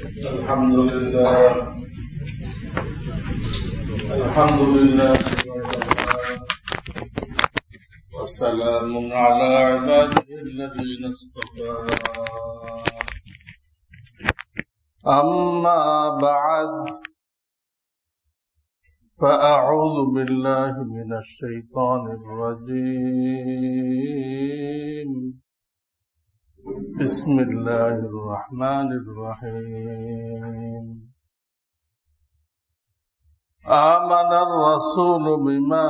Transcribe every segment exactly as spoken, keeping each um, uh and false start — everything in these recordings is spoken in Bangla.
الحمد لله الحمد لله وسلام على عباده الذين اصطفى أما بعد فأعوذ بالله من الشيطان الرجيم بسم الله الرحمن الرحيم آمن الرسول بما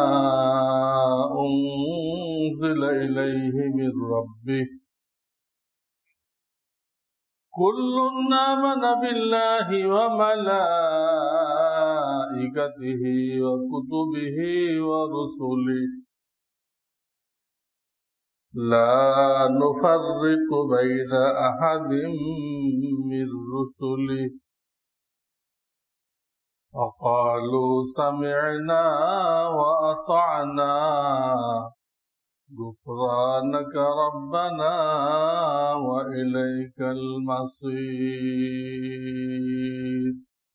أنزل إليه من ربه كل آمن بالله وملائكته وكتبه ورسله لا نفرق بين أحد من رسله وقالوا سمعنا وأطعنا غفرانك ربنا وإليك المصير.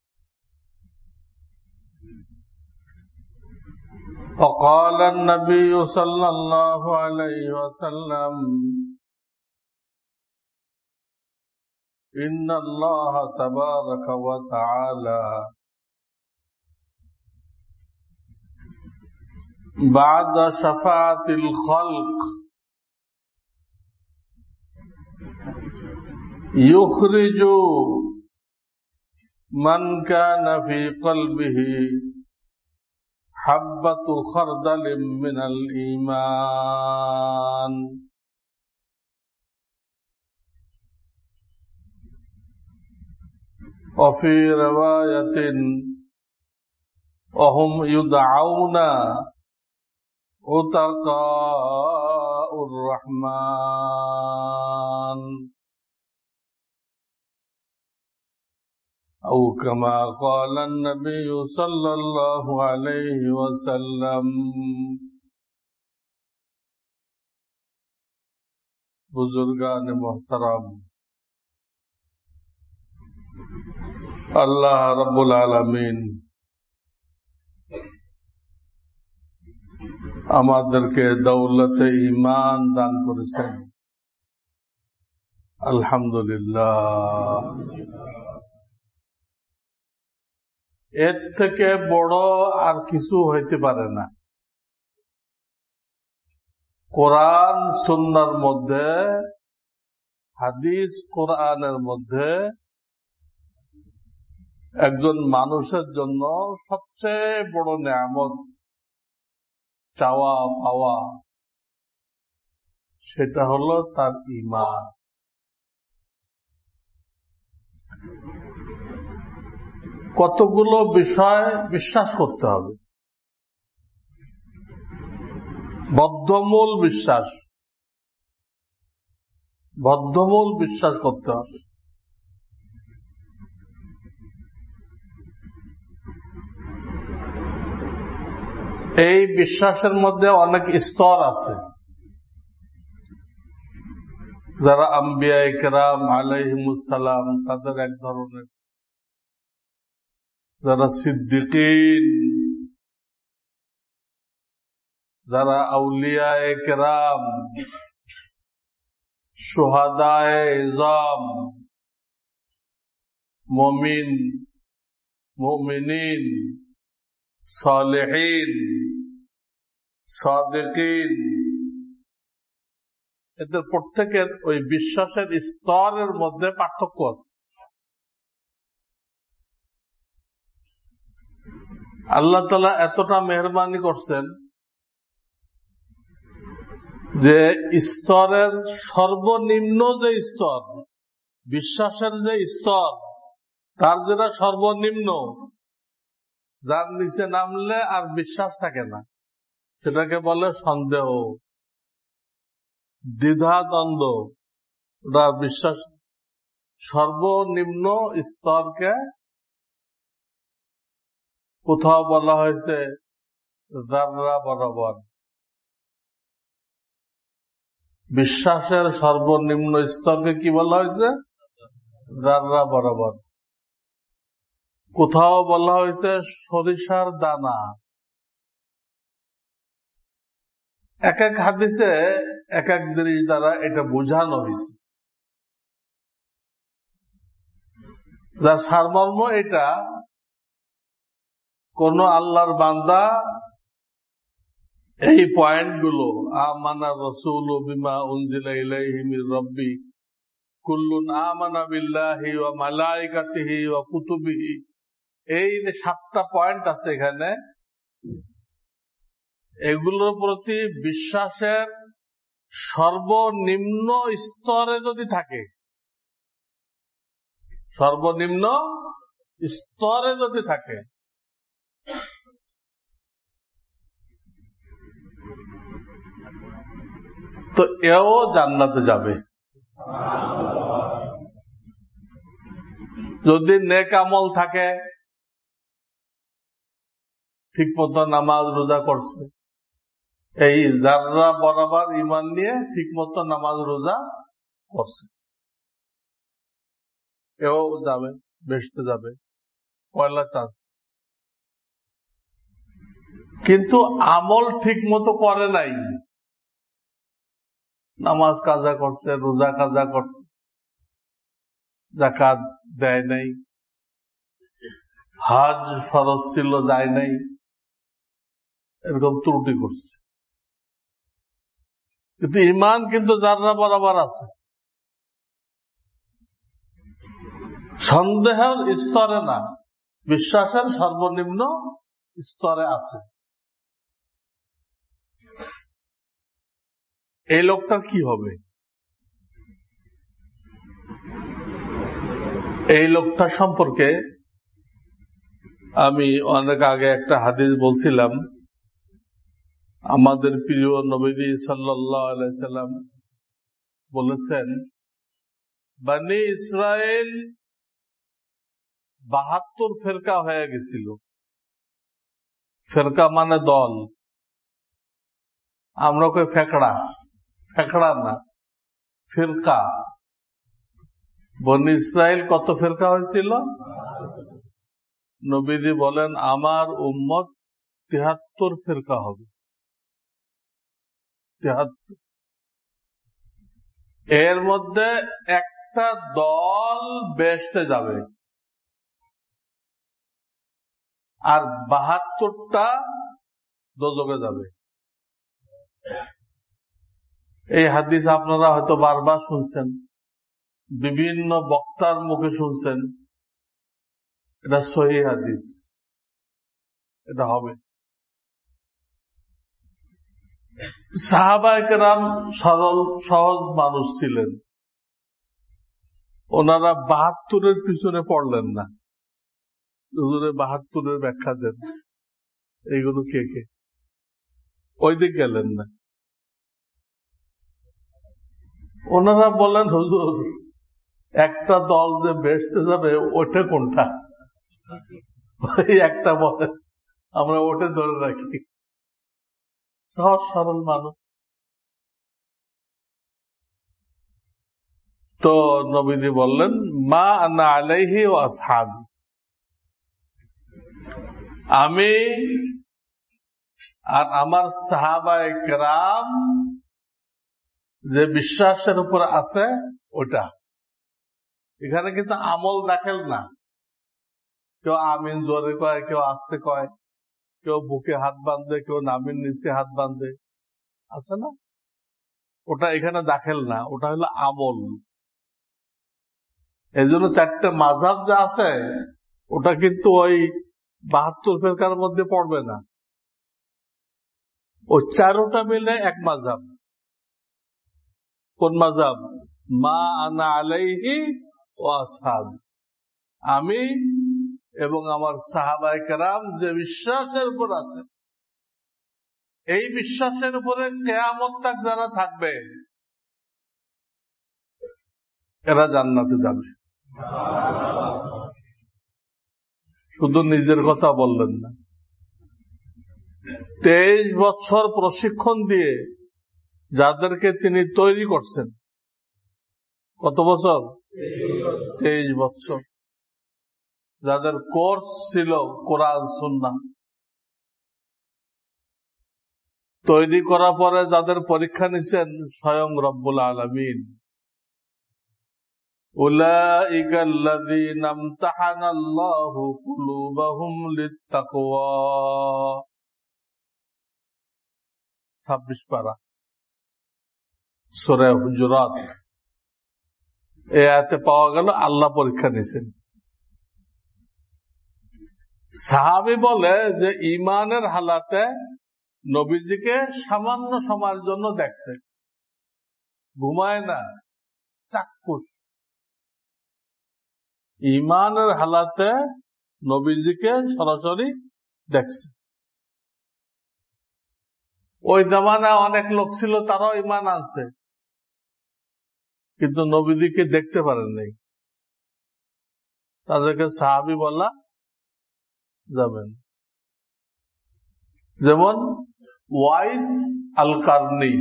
وقال النبي صلى الله عليه وسلم إن الله تبارك وتعالى بعد شفاعة الخلق يخرج من كان في قلبه حبة خردل من الإيمان وفي رواية وهم يدعون عتقاء الرحمن أو كما قال النبي صلى الله عليه وسلم. बुजुर्गान मोहतरम, अल्लाह रब्बुल आलमीन আমাদেরকে দৌলতে ঈমান দান করেছেন, আলহামদুলিল্লাহ। এর থেকে বড় আর কিছু হইতে পারে না। কোরআন সুন্নাহর মধ্যে, হাদিস কোরআনের মধ্যে একজন মানুষের জন্য সবচেয়ে বড় নেয়ামত চাওয়া পাওয়া, সেটা হলো তার ঈমান। কতগুলো বিষয় বিশ্বাস করতে হবে, বদ্ধমূল বিশ্বাস বদ্ধমূল বিশ্বাস করতে হবে। এই বিশ্বাসের মধ্যে অনেক স্তর আছে। যারা আম্বিয়া ইকরাম আলাইহিমুস সালাম তাদের এক ধরনের, যারা সিদ্দিকিন, যারা আউলিয়ায়ে কেরাম, শুহাদায়ে ইজাম, মুমিন, মুমিনিন, সালেহিন, সাদিকিন, এদের প্রত্যেকের ওই বিশ্বাসের স্তরের মধ্যে পার্থক্য আছে। আল্লাহ তাআলা এতটা মেহেরবানি করছেন যে স্তরের সর্বনিম্ন যে স্তর, বিশ্বাসের যে স্তর, তার যেটা সর্বনিম্ন, যার নিচে নামলে আর বিশ্বাস থাকে না, সেটাকে বলে সন্দেহ, দ্বিধা, দ্বন্দ্ব। ওটা বিশ্বাস সর্বনিম্ন স্তরকে কোথাও বলা হয়েছে যাররা বরাবর। বিশ্বাসের সর্বনিম্ন স্তরকে কি বলা হয়েছে? যাররা বরাবর। কোথাও বলা হয়েছে সরিষার দানা। এক এক হাদিসে এক এক জিনিস দ্বারা এটা বোঝানো হয়েছে, যার সারমর্ম এটা, কোন আল্লাহর বান্দা এই পয়েন্টগুলো, আমানা রাসূলু বিমা উনজিলা ইলাইহি মির রাব্বি কুল্লুন আমানা বিল্লাহি ওয়া মালাইকাতিহি ওয়া কুতুবিহি, এই যে সাতটা পয়েন্ট আছে এখানে, এগুলোর প্রতি বিশ্বাসের সর্বনিম্ন স্তরে যদি থাকে, সর্বনিম্ন স্তরে যদি থাকে, তো এও জান্নাতে যাবে। যদি নেক আমল থাকে, ঠিক মতো নামাজ রোজা করছে, এই যাররা বরাবর ঈমান নিয়ে ঠিক মতো নামাজ রোজা করছে, এও যাবে, বেহেশতে যাবে, পয়লা চান্স। কিন্তু আমল ঠিক মতো করে নাই, নামাজ কাজা করছে, রোজা কাজা করছে, যাকাত দেয় নাই, হজ ফরজ ছিল যায় নাই, এরকম ত্রুটি করছে, কিন্তু ঈমান কিন্তু যাররা বরাবর আছে, সন্দেহের স্তরে না, বিশ্বাসের সর্বনিম্ন স্তরে আছে। এই লোকটার কি হবে? এই লোকটা সম্পর্কে আমি অনেক আগে একটা হাদিস বলছিলাম। আমাদের প্রিয় নবী সাল্লাল্লাহু আলাইহি সাল্লাম বলেছেন, বনি ইসরায়েল বাহাত্তর ফেরকা হয়ে গেছিল। ফেরকা মানে দল, আমরা কই ফেকড়া, ফেকড়া না, ফিরকা। বনি ইসরায়েল কত ফেরকা হয়েছিল? নবীজি বলেন আমার উম্মত তিহাত্তর ফিরকা হবে। তিহাত্তর। এর মধ্যে একটা দল বেহেশতে যাবে আর বাহাত্তরটা দোজখে যাবে। এই হাদিস আপনারা হয়তো বারবার শুনছেন, বিভিন্ন বক্তার মুখে শুনছেন। এটা সহিহ হাদিস, এটা হবে। সাহাবায়ে কেরাম সরল সহজ মানুষ ছিলেন, ওনারা বাহাত্তরের পিছনে পড়লেন না। হুজুরে বাহাত্তরের ব্যাখ্যা দেন, এইগুলো কে কে ওই দিক গেলেন না। ওনারা বলেন হুজুর একটা দল যে বেহেশতে যাবে ওটা কোনটা? ওই একটা বলেন, আমরা ওটা ধরে রাখি। সহজ সরল মানুষ। তো নবীজি বললেন মা আনা আলাইহি ওয়া আসহাবি, আমি আর আমার সাহাবায়ে কেরাম যে বিশ্বাসের উপর আছে ওটা। এখানে কিন্তু আমল দাখিল না। কেউ আমিন জোরে কয়, কেউ আস্তে কয়, কেউ বুকে হাত বাঁধে, কেউ নামিন নিচে হাত বাঁধে, আছে না? ওটা এখানে দাখিল না, ওটা হলো আমল। এই জন্য চারটে মাযহাব যা আছে ওটা কিন্তু ওই বাহাত্তর ফেরকার মধ্যে পড়বে না। ওই চারোটা মিলে এক মাযহাব। কোন মাযহাব? মা আনা আলাইহি ওয়া আসহাবি, আমি এবং আমার সাহাবায়ে কেরাম যে বিশ্বাসের উপর আছে, এই বিশ্বাসের উপরে কিয়ামত তাক যারা থাকবে এরা জান্নাতে যাবে। শুধু নিজের কথা বললেন না, তেইশ বছর প্রশিক্ষণ দিয়ে যাদেরকে তিনি তৈরি করছেন। কত বছর? তেইশ বছর। যাদের কোর্স ছিল কোরআন সুন্নাহ, তৈরি করার পরে যাদের পরীক্ষা নিছেন স্বয়ং রব্বুল আলামিন। উলাইকা আল্লাযীনা ইমতাহানাল্লাহু কুলুবাহুম লিত্তাকওয়া, ছাব্বিশ পারা সূরা হুজুরাত। এই আয়াতে পাওয়া গেল আল্লাহ পরীক্ষা নিছেন। সাহাবী বলে যে ঈমানের হালাতে নবীজিকে সামান্য সময়ের জন্য দেখছে, ঘুমায় না, চাক্ষুষ। ঈমানের হালাতে নবীজিকে সরাসরি দেখছে। ওই জামানায় অনেক লোক ছিল, তারাও ঈমান আনছে, কিন্তু নবীজিকে দেখতে পারেন নাই। তাদেরকে সাহাবী বলা যাবেন। যেমন ওয়াইস আল কারনি,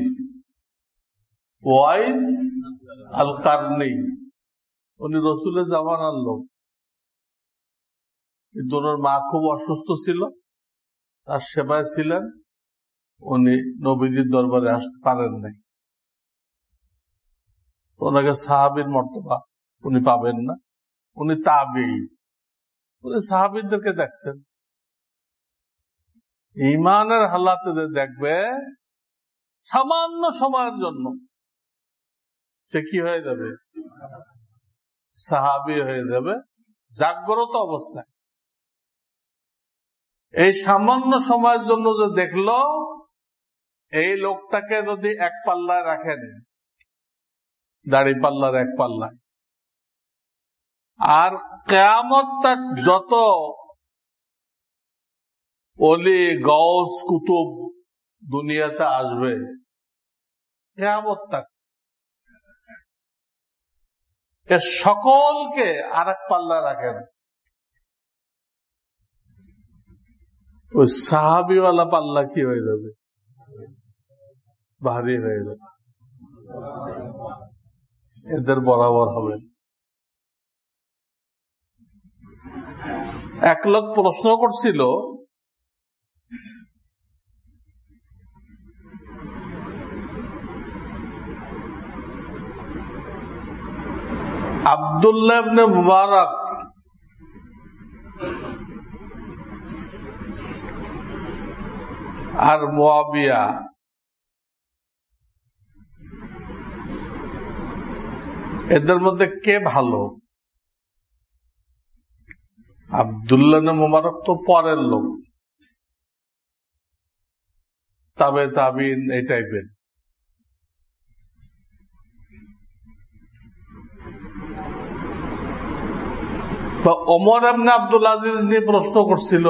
ওয়াইস আল কারনি উনি রসুলের জামানার লোক, কিন্তু ওনার মা খুব অসুস্থ ছিল, তার সেবায় ছিলেন, উনি নবীজির দরবারে আসতে পারেন নাই। ওনাকে সাহাবীর মর্তবা উনি পাবেন না, উনি তাবেঈ, উনি সাহাবীদেরকে দেখছেন। ঈমানের হালাতে দেখবে সামান্য সময়ের জন্য, সে কি হয়ে যাবে? সাহাবী হয়ে যাবে জাগ্রত অবস্থায়। এই সামান্য সময়ের জন্য যে দেখলো, এই লোকটাকে যদি এক পাল্লায় রাখেন, দাড়ি পাল্লার এক পাল্লায়, আর কিয়ামত তাক যত ওলি গৌস কুতুব দুনিয়াতে আসবে, কিয়ামত তাক এর সকলকে আর এক পাল্লা রাখেন, ওই সাহাবিওয়ালা পাল্লা কি হয়ে যাবে? ভারী হয়ে যাবে, এদের বরাবর হবে। এক লোক প্রশ্ন করছিল, আব্দুল্লাহ ইবনে মুবারক আর মুয়াবিয়া এদের মধ্যে কে ভালো? আব্দুল্লাহ ইবনে মুবারক তো পরের লোক, তাবে তাবিন এই টাইপের। তো ওমর ইবনে আব্দুল আজিজ নিয়ে প্রশ্ন করছিল,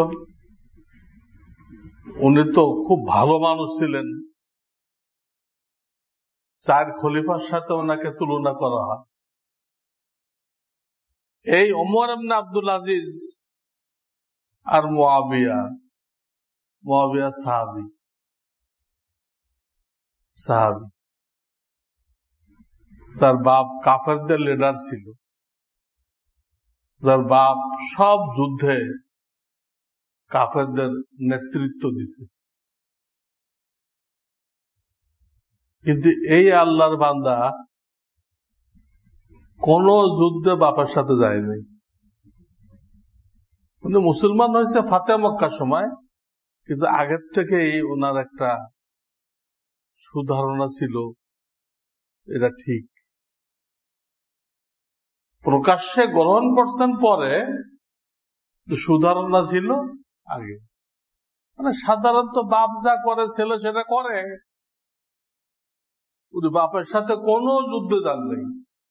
উনি তো খুব ভালো মানুষ ছিলেন, চার খলিফার সাথে ওনাকে তুলনা করা হয়। এই ওমর ইবনে আব্দুল আজিজ আর মুয়াবিয়া, মুয়াবিয়া সাহাবী, সাহাবী তার বাপ কাফেরদের লিডার ছিল, যার বাপ সব যুদ্ধে কাফেরদের নেতৃত্ব দিছে। কিন্তু এই আল্লাহর বান্দা কোন যুদ্ধে বাপের সাথে যায়নি। উনি মুসলমান হয়েছে ফাতে মক্কার সময়, কিন্তু আগের থেকেই ওনার একটা সুধারণা ছিল এটা ঠিক। প্রকাশ্যে গ্রহণ করছেন পরে, সুধারণা ছিল আগে। মানে সাধারণত বাপ যা করে ছেলে সেটা করে, উনি বাপের সাথে কোনো যুদ্ধে যান নাই।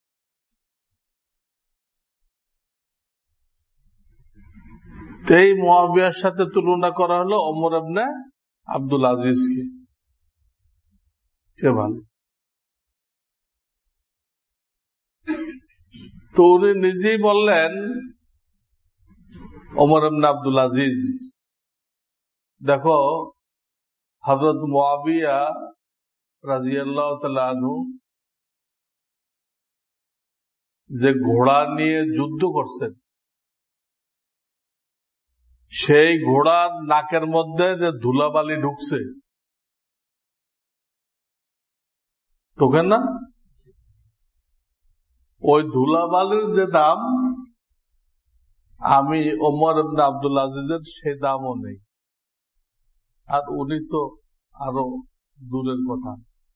এই মুয়াবিয়ার সাথে তুলনা করা হলো ওমর ইবনে আব্দুল আজিজকে। কে ভালো? তো উনি নিজেই বললেন, ওমর ইবনে আব্দুল আজিজ, দেখো হযরত মুয়াবিয়া রাদিয়াল্লাহু তাআলা আনহু যে ঘোড়া নিয়ে যুদ্ধ করছেন, সেই ঘোড়ার নাকের মধ্যে যে ধুলাবালি ঢুকছে, ঢোকেন না? ওই ধুলাবালির যে দাম, আমি ওমর ইবনে আব্দুল আজিজের সে দামও নেই। আর উনি তো আরো দূরের কথা,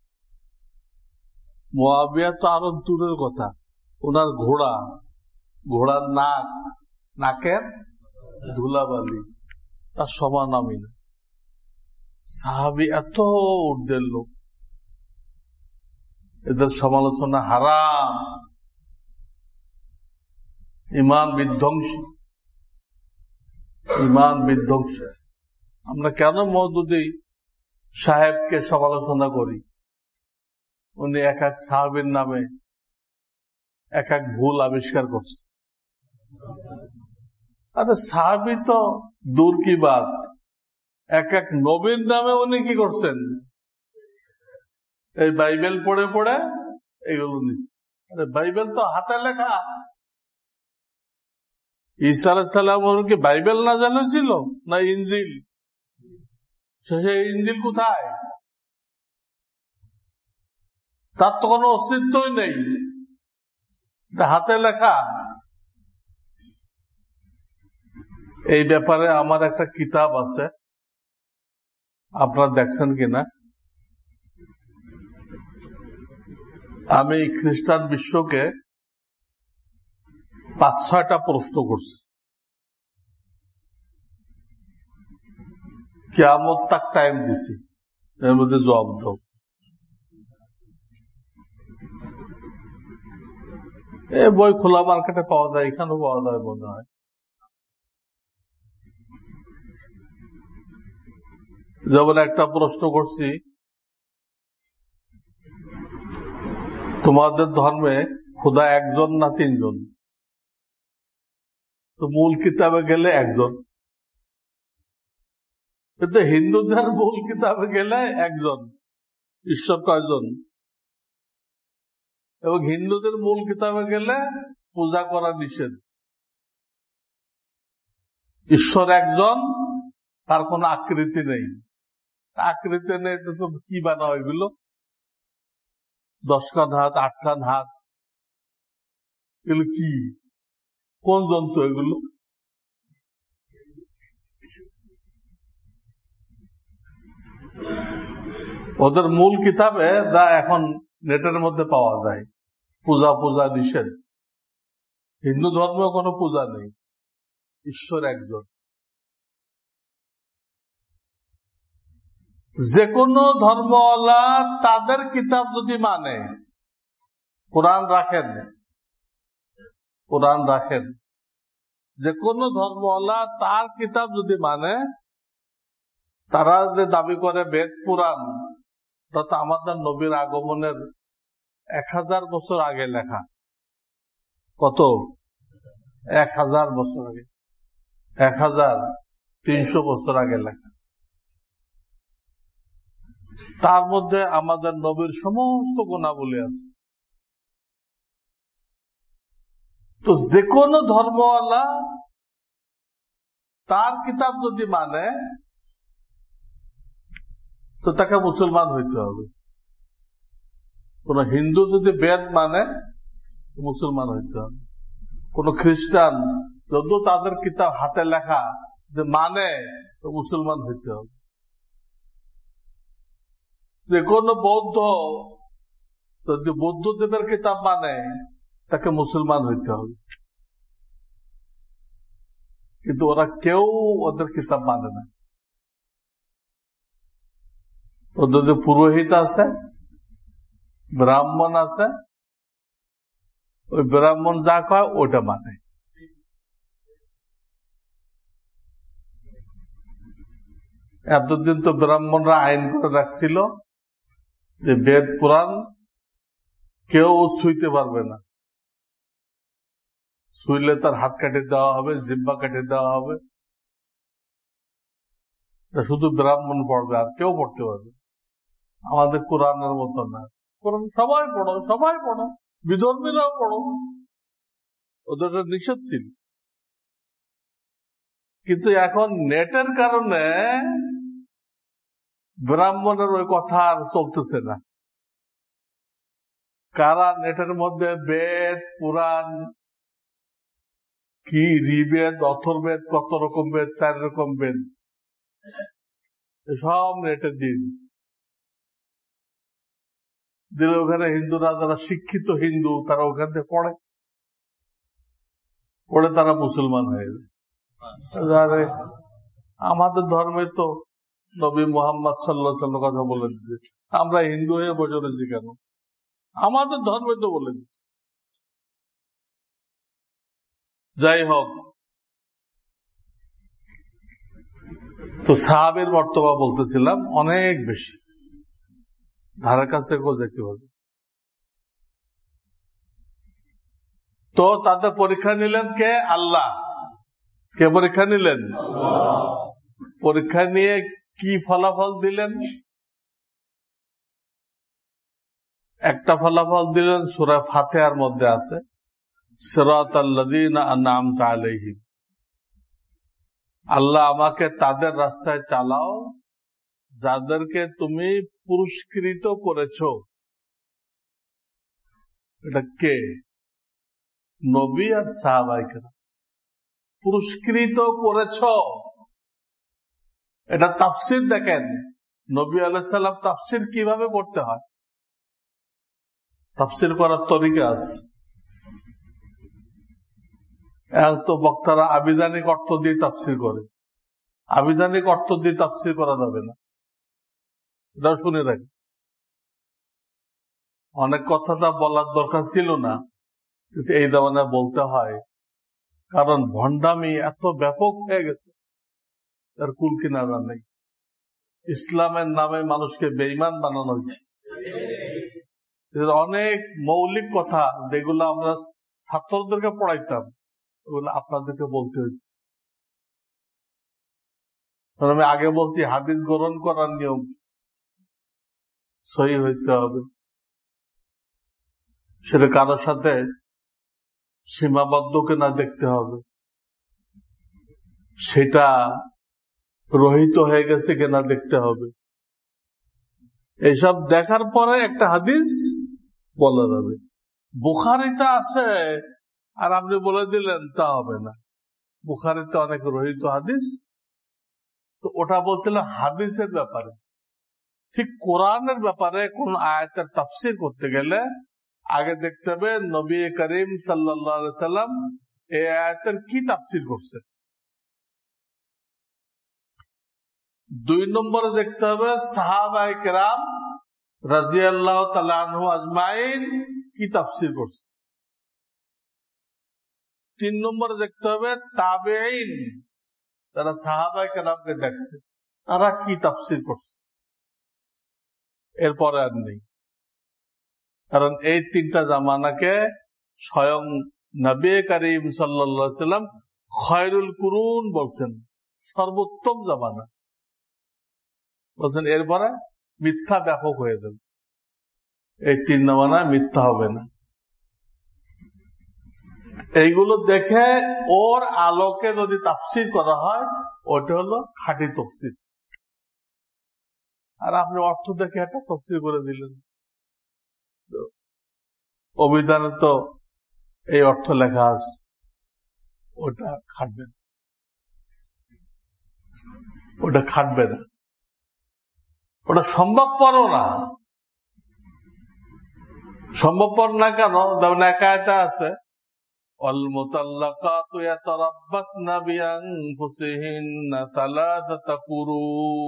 মুয়াবিয়া তো আরো দূরের কথা। ওনার ঘোড়া, ঘোড়ার নাক, নাকের ধুলাবালি তার সমান আমি না। সাহাবী এত ঊর্ধ্বের লোক, এদের সমালোচনা হারাম, ইমান বিধ্বংসী, ইমান বিধ্বংসী। আমরা কেন মওদুদী সাহেবকে সমালোচনা করি? উনি এক এক সাহাবীর নামে এক এক ভুল আবিষ্কার করছে। আরে সাহাবী তো দূর কি বাত, এক এক নবীর নামে উনি কি করছেন? এই বাইবেল পড়ে পড়ে এগুলো নিচ্ছে। আরে বাইবেল তো হাতে লেখা। ঈসা আলাইহিস সালাম কি বাইবেল না জানেছিল না ইনজিল? সেই ইনজিল কোথায়? তার তো কোনো অস্তিত্বই নেই, হাতে লেখা। এই ব্যাপারে আমার একটা কিতাব আছে, আপনারা দেখছেন কিনা। আমি খ্রিস্টান বিশ্বকে পাঁচ ছয়টা প্রশ্ন করছি, কিয়ামত তাক টাইম দিছি, এর মধ্যে জবাব দাও। এই বই খোলা মার্কেটে পাওয়া যায়, এখানেও পাওয়া যায় মনে হয়। যেমন একটা প্রশ্ন করছি, তোমাদের ধর্মে খোদা একজন না তিনজন? তো মূল কিতাবে গেলে একজন, কিন্তু হিন্দুদের মূল কিতাবে গেলে একজন। ঈশ্বর কয়জন? এবং হিন্দুদের মূল কিতাবে গেলে পূজা করা নিষেধ। ঈশ্বর একজন, তার কোন আকৃতি নেই। আকৃতি নেই তো কি বানাও এগুলো? দশ কান হাত, আট কান হাত, এগুলো কি? কোন জন্তু এগুলো? ওদের মূল কিতাবে যা এখন নেটের মধ্যে পাওয়া যায়, পূজা পূজা নিষেধ। হিন্দু ধর্মে কোনো পূজা নেই, ঈশ্বর একজন। যে কোনো ধর্মওয়ালা তাদের কিতাব যদি মানে, কোরআন রাখেন, কোরআন রাখেন, যে কোনো ধর্মওয়ালা তার কিতাব যদি মানে, তারা যে দাবি করে বেদ পুরাণ, তো আমাদের নবীর আগমনের এক হাজার বছর আগে লেখা। কত? এক হাজার বছর আগে, এক হাজার তিনশো বছর আগে লেখা। তার মধ্যে আমাদের নবীর সমস্ত গুণাবলী আছে। তো যে কোনো ধর্মওয়ালা তার কিতাব যদি মানে, তো তাকে মুসলমান হইতে হবে। কোন হিন্দু যদি বেদ মানে, মুসলমান হইতে হবে। কোন খ্রিস্টান যদিও তাদের কিতাব হাতে লেখা যে মানে, তো মুসলমান হইতে হবে। যে কোন বৌদ্ধ যদি বৌদ্ধদেবের কিতাব মানে, তাকে মুসলমান হইতে হবে। কিন্তু ওরা কেউ ওদের কিতাব মানে না। ওদের যে পুরোহিত আছে, ব্রাহ্মণ আছে, ওই ব্রাহ্মণ যা কয় ওটা মানে। এতদিন তো ব্রাহ্মণরা আইন করে রাখছিল যে বেদ পুরাণ কেউ শুইতে পারবে না, শুইলে তার হাত কাটে দেওয়া হবে, জিব্বা কাটে দেওয়া হবে। শুধু ব্রাহ্মণ পড়বে, আর কেউ পড়তে পারবে। আমাদের কোরআনের মতো না, কোরআন সবাই পড়ো, সবাই পড়ো, বিধর্মীরাও পড়ো। ওদের নিষেধ ছিল। কিন্তু এখন নেটের কারণে ব্রাহ্মণের ওই কথা আর চলতেছে না। কারা নেটের মধ্যে বেদ, পুরাণ, কি ঋবেদ, অথর্বেদ, কত রকম বেদ, চার রকম বেদ, সব নেটে দিয়ে দিচ্ছে। দিলে ওখানে হিন্দুরা, যারা শিক্ষিত হিন্দু, তারা ওখান থেকে পড়ে পড়ে তারা মুসলমান হয়ে যায়। আমাদের ধর্মে তো নবী মোহাম্মদ সাল্লাল্লাহু আলাইহি ওয়াসাল্লাম কথা বলে দিচ্ছে, আমরা হিন্দু হয়ে বসে রয়েছি কেন? আমাদের ধর্মে তো বলে দিচ্ছে। যাই হোক, তো সাহাবের মর্তবা বলতেছিলাম অনেক বেশি, ধারে কাছে কেউ যেতে হবে। তো তাদের পরীক্ষা নিলেন কে? আল্লাহ। কে পরীক্ষা নিলেন? পরীক্ষা নিয়ে কি ফলাফল দিলেন? একটা ফলাফল দিলেন সূরা ফাতিহার মধ্যে আছে, সিরাতাল্লাযীনা আন'আমতা আলাইহিম। আল্লাহ আমাকে তাদের রাস্তায় চালাও যাদেরকে তুমি পুরস্কৃত করেছো। এটা কে? নবী আর সাহাবায়ে কেরাম। পুরস্কৃত করেছো, এটা তাফসীর দেখেন। নবী আলাইহিস সালাম তাফসীর কিভাবে করতে হয়, তাফসীর করার তরিকা আছে। এক তো বক্তারা আবিধানিক অর্থ দিয়ে তাফসীর করে, আবিধানিক অর্থ দিয়ে তাফসীর করা যাবে না, এটাও শুনে রাখি। অনেক কথা তা বলার দরকার ছিল না, কিন্তু এই দামানে বলতে হয়, কারণ ভণ্ডামি এত ব্যাপক হয়ে গেছে, তার কুল কিনারা নেই। ইসলামের নামে মানুষকে বেঈমান বানানো হয়েছে। অনেক মৌলিক কথা যেগুলো আমরা ছাত্রদেরকে পড়াইতাম, ওগুলো আপনাদেরকে বলতে হয়েছে। আমি আগে বলছি, হাদিস গ্রহণ করার নিয়ম সহি হইতে হবে, সেটা কারোর সাথে সীমাবদ্ধ কিনা দেখতে হবে, সেটা রহিত হয়ে গেছে কিনা দেখতে হবে। এইসব দেখার পরে একটা হাদিস বলা যাবে। বুখারীতে আছে আর আপনি বলে দিলেন, তা হবে না। বুখারীতে অনেক রহিত হাদিস, তো ওটা বলছিল হাদিসের ব্যাপারে। ঠিক কোরআনের ব্যাপারে কোন আয়াতের তাফসীর করতে গেলে আগে দেখতে হবে নবী করিম সাল্লাল্লাহু আলাইহি সাল্লাম এই আয়াতের কি তাফসীর করছেন। দুই নম্বরে দেখতে হবে সাহাবায়ে কেরাম রাদিয়াল্লাহু তাআলা আনহু আজমাইন কি তাফসীর করছে। তিন নম্বরে দেখতে হবে তাবেঈন, তারা সাহাবায়ে কেরামকে দেখছে, তারা কি তাফসীর করছে। এরপরে আর নেই, কারণ এই তিনটা জামানাকে স্বয়ং নবী করিম সাল্লাল্লাহু আলাইহি সাল্লাম খায়রুল কুরুন বলছেন, সর্বোত্তম জামানা বলছেন। এরপরে মিথ্যা ব্যাপক হয়ে যাবে, এই তিন জামানা মিথ্যা হবে না। এইগুলো দেখে ওর আলোকে যদি তাফসীর করা হয়, ওটা হলো খাঁটি তাফসীর। আর আপনি অর্থ দেখে একটা তাফসীর করে দিলেন, অভিধানে তো এই অর্থ লেখা আছে, ওটা খাটবে না, ওটা খাটবে না, ওটা সম্ভবপরও না। সম্ভবপর না কেন? যেমন এক আয়াতে আছে, ওয়াল মুতাল্লাকাতু ইয়াতারাব্বাসনা বিআনফুসিহিন্না সালাসাতা কুরু।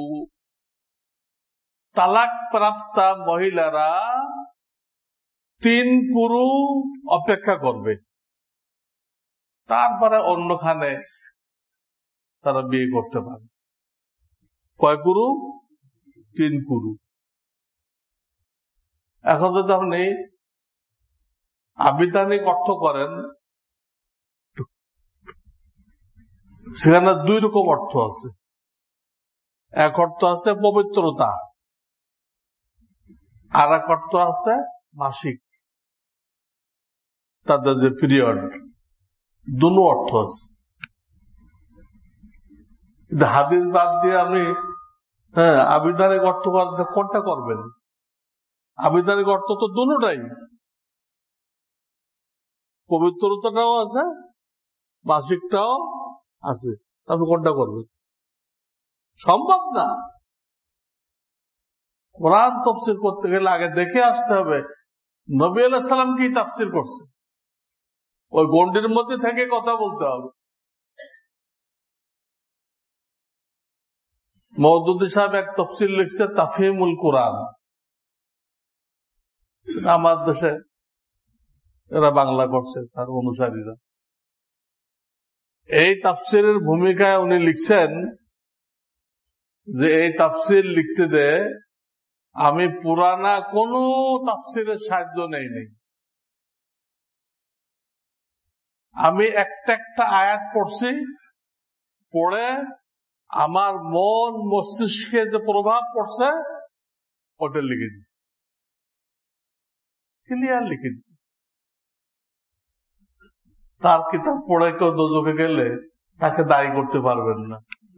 তালাক প্রাপ্তা মহিলারা তিন কুরু অপেক্ষা করবে, তারপরে অন্যখানে তারা বিয়ে করতে পারে। কয় কুরু? তিন কুরু। এখন যদি আপনি আবিধানিক অর্থ করেন, সেখানে দুই রকম অর্থ আছে। এক অর্থ আছে পবিত্রতা, আর এক অর্থ আছে মাসিক, তাদের যে পিরিয়ড, দুটো অর্থ আছে। হাদিস বাদ দিয়ে আপনি হ্যাঁ আবিধানিক অর্থ কোনটা করবেন? আবিধানিক অর্থ তো দুটোটাই, পবিত্রতাটাও আছে, মাসিকটাও আছে, আপনি কোনটা করবেন? সম্ভব না। কোরআন তাফসীর করতে গেলে আগে দেখে আসতে হবে নবী আলাইহিস সালাম কি তাফসীর করছে, ওই গণ্ডির মধ্যে থেকে কথা বলতে হবে। মওদুদী সাহেব এক তাফসীর লিখছে তাফহিমুল কোরআন, আমার দেশে এরা বাংলা করছে তার অনুসারীরা। এই তাফসীরের ভূমিকায় উনি লিখছেন যে এই তাফসীর লিখতে দে আমি পুরানা কোন তাফসীরের সাহায্য নেই নেই, আমি একটা একটা আয়াত পড়ছি, পড়ে আমার মন মস্তিষ্কে যে প্রভাব পড়ছে ওটা লিখে দিচ্ছি, ক্লিয়ার লিখে দিচ্ছি। তার কিতাব পড়ে কেউ দোজখে গেলে তাকে দায়ী করতে পারবেন না,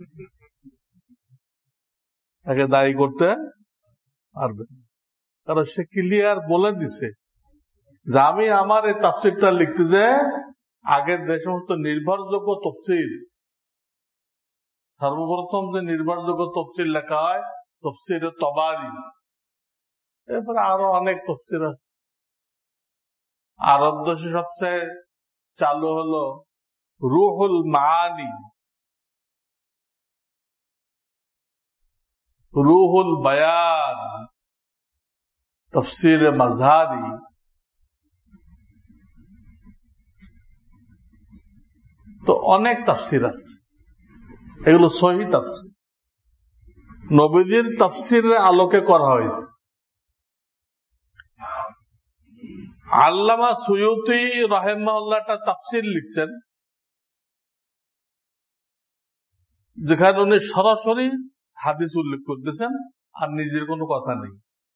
তাকে দায়ী করতে পারবেন না, কারণ সে ক্লিয়ার বলে দিছে যে আমি আমার এই তাফসীরটা লিখতে যে আগের যে সমস্ত নির্ভরযোগ্য তাফসীর, সর্বপ্রথম যে নির্ভরযোগ্য তাফসীর লেখা হয় তাফসীরে তবারি, এরপরে আরো অনেক তাফসীর আছে। আরব দেশে সবচেয়ে চালু হলো রুহুল মাআনি, রুহুল বায়ান, তাফসীরে মাযহারি, তো অনেক তাফসীর আছে, এগুলো সহিহ তাফসীর, নবীজির তাফসীরের আলোকে করা হয়েছে। আল্লামা সুয়ুতী রাহিমাহুল্লাহ একটা তাফসীর লিখছেন যেখানে উনি সরাসরি হাদিস উল্লেখ করতেছেন আর নিজের কোনো কথা নেই।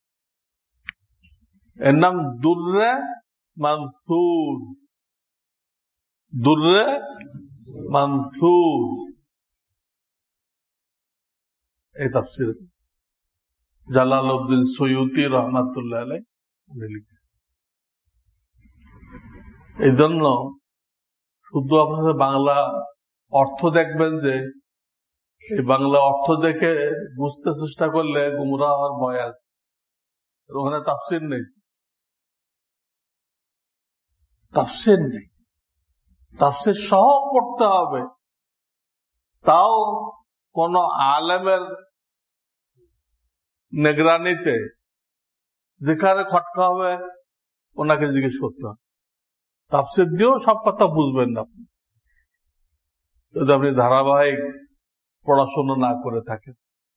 এর নাম দুররে মানসুর, দুররে মানসুর এই তাফসীর জালালউদ্দিন সুয়ুতী রহমাতুল্লাহ আলাইহি উনি লিখছেন। এই জন্য শুধু আপনাদের বাংলা অর্থ দেখবেন যে এই বাংলা অর্থ দেখে বুঝতে চেষ্টা করলে গুমরাহ হওয়ার ভয় আছে, ওখানে তাফসীর নেই, তাফসীর নেই, তাফসীর সহ পড়তে হবে, তাও কোন আলেমের নিগরানিতে, যেখানে খটকা হবে ওনাকে জিজ্ঞেস করতে হবে। তাফসীর দিয়েও সব কথা বুঝবেন না আপনি যদি আপনি ধারাবাহিক পড়াশোনা না করে থাকেন।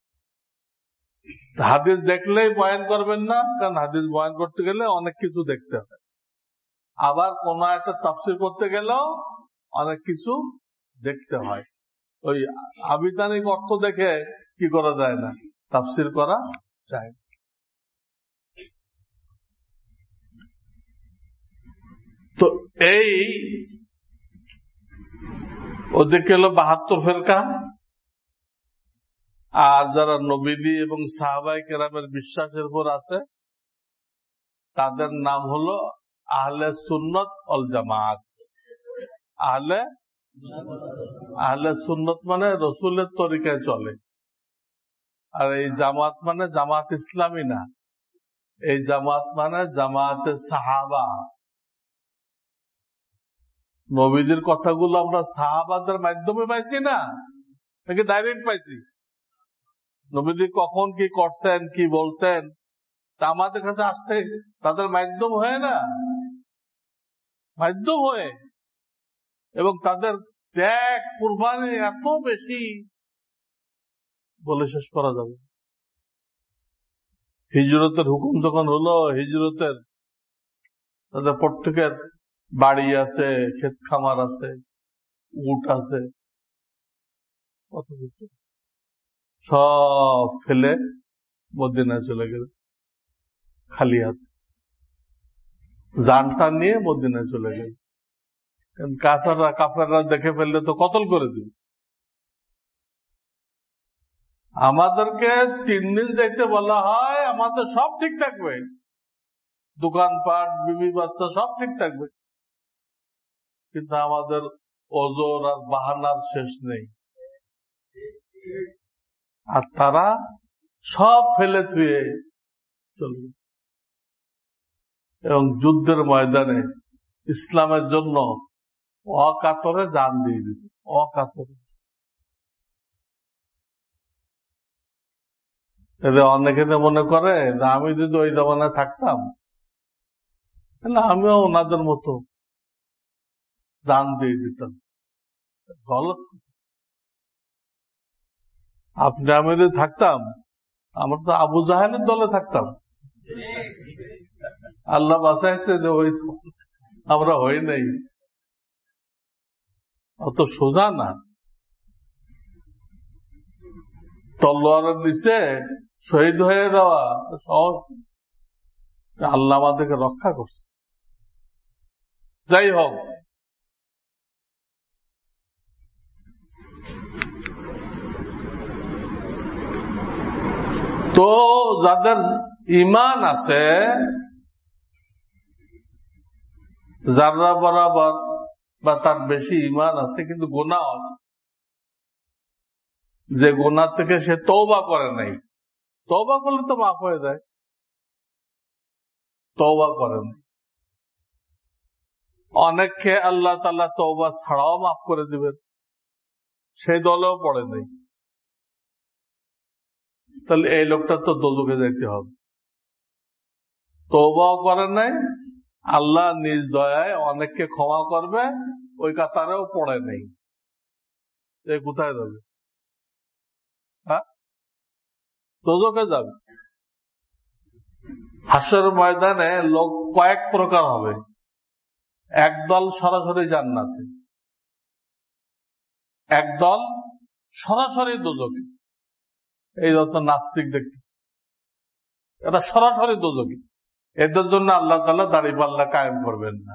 হাদিস দেখলেই বয়ান করবেন না, কারণ হাদিস বয়ান করতে গেলে অনেক কিছু দেখতে হয়, আবার কোন একটা তাফসীর করতে গেলেও অনেক কিছু দেখতে হয়। ওই আবিধানিক অর্থ দেখে কি করা যায় না, তাফসীর করা যায় না। তো এই ওদিকে হলো বাহাত্তর ফেরকা, আর যারা নবীদি এবং সাহাবায়ে কেরামের বিশ্বাসের উপর আছে তাদের নাম হলো আহলে সুন্নাত ওয়াল জামাত। আহলে আহলে সুন্নাত মানে রাসূলের তরিকায় চলে, আর এই জামাত মানে জামাত ইসলামী না, এই জামাত মানে জামাতে সাহাবা। নবীদের কথাগুলো আমরা সাহাবাদের মাধ্যমে পাইছি না, নাকি ডাইরেক্ট পাইছি? নবীজি কখন কি করছেন, কি বলছেন, তা আমাদের কাছে আসছে তাদের মাধ্যম হয়ে না, মাধ্যম হয়ে। এবং তাদের ত্যাগ কুরবানি এত বেশি বলে শেষ করা যাবে। হিজরতের হুকুম যখন হলো, হিজরতের তাদের প্রত্যেকের বাড়ি আছে, ক্ষেত খামার আছে, উট আছে, কত কিছু আছে, সব ফেলে মদিনায় চলে গেল খালি হাতে, জানটা নিয়ে মদিনায় চলে গেল। কাফেররা কাফেররা দেখে ফেললে তো কতল করে দিবে। আমাদেরকে তিন দিন যাইতে বলা হয়, আমাদের সব ঠিক থাকবে, দোকানপাট, বিবি বাচ্চা সব ঠিক থাকবে, কিন্তু আমাদের ওজোর আর বাহানার শেষ নেই। আর তারা সব ফেলে থুয়ে চলে গেছে এবং যুদ্ধের ময়দানে ইসলামের জন্য অকাতরে জান দিয়ে দিছে, অকাতরে। এদের অনেকে মনে করে যে আমি যদি ওই জমানায় থাকতাম তাহলে আমিও ওনাদের মতো জান দিয়ে দিতাম। গলত। আপনি আমি যদি থাকতাম, আমরা তো আবু জাহেলের দলে থাকতাম। আল্লাহ বাঁচাইছে যে ওই আমরা হই নাই। অত সোজা না। তলোয়ারের নিচে শহীদ হয়ে যাওয়া সহজ। আল্লাহ আমাদেরকে রক্ষা করছে। যাই হোক, তো যাদের ঈমান আছে যারা বরাবর বা তার বেশি ঈমান আছে কিন্তু গুনাহ আছে, যে গুনাহ থেকে সে তওবা করে নাই, তওবা করলে তো মাফ হয়ে যায়, তওবা করে নাই। অনেককে আল্লাহ তাআলা তওবা ছাড়াও মাফ করে দিবেন, সেই দলেও পড়ে নাই। তাহলে এই লোকটা তো দোজখে যাইতে হবে। তওবাও করে নাই, আল্লাহ নিজ দয়ায় অনেককে ক্ষমা করবে, ওই কাতারেও পড়ে নাই। এই কোথায় যাবে? হ্যাঁ, দোজখে যাবে। হাসরের ময়দানে লোক কয়েক প্রকার হবে। একদল সরাসরি জান্নাতে, একদল সরাসরি দোজখে। এই যত নাস্তিক দেখতেছে এটা সরাসরি দোজখে। এদের জন্য আল্লাহ তাআলা দাড়িপাল্লা কায়েম করবেন না।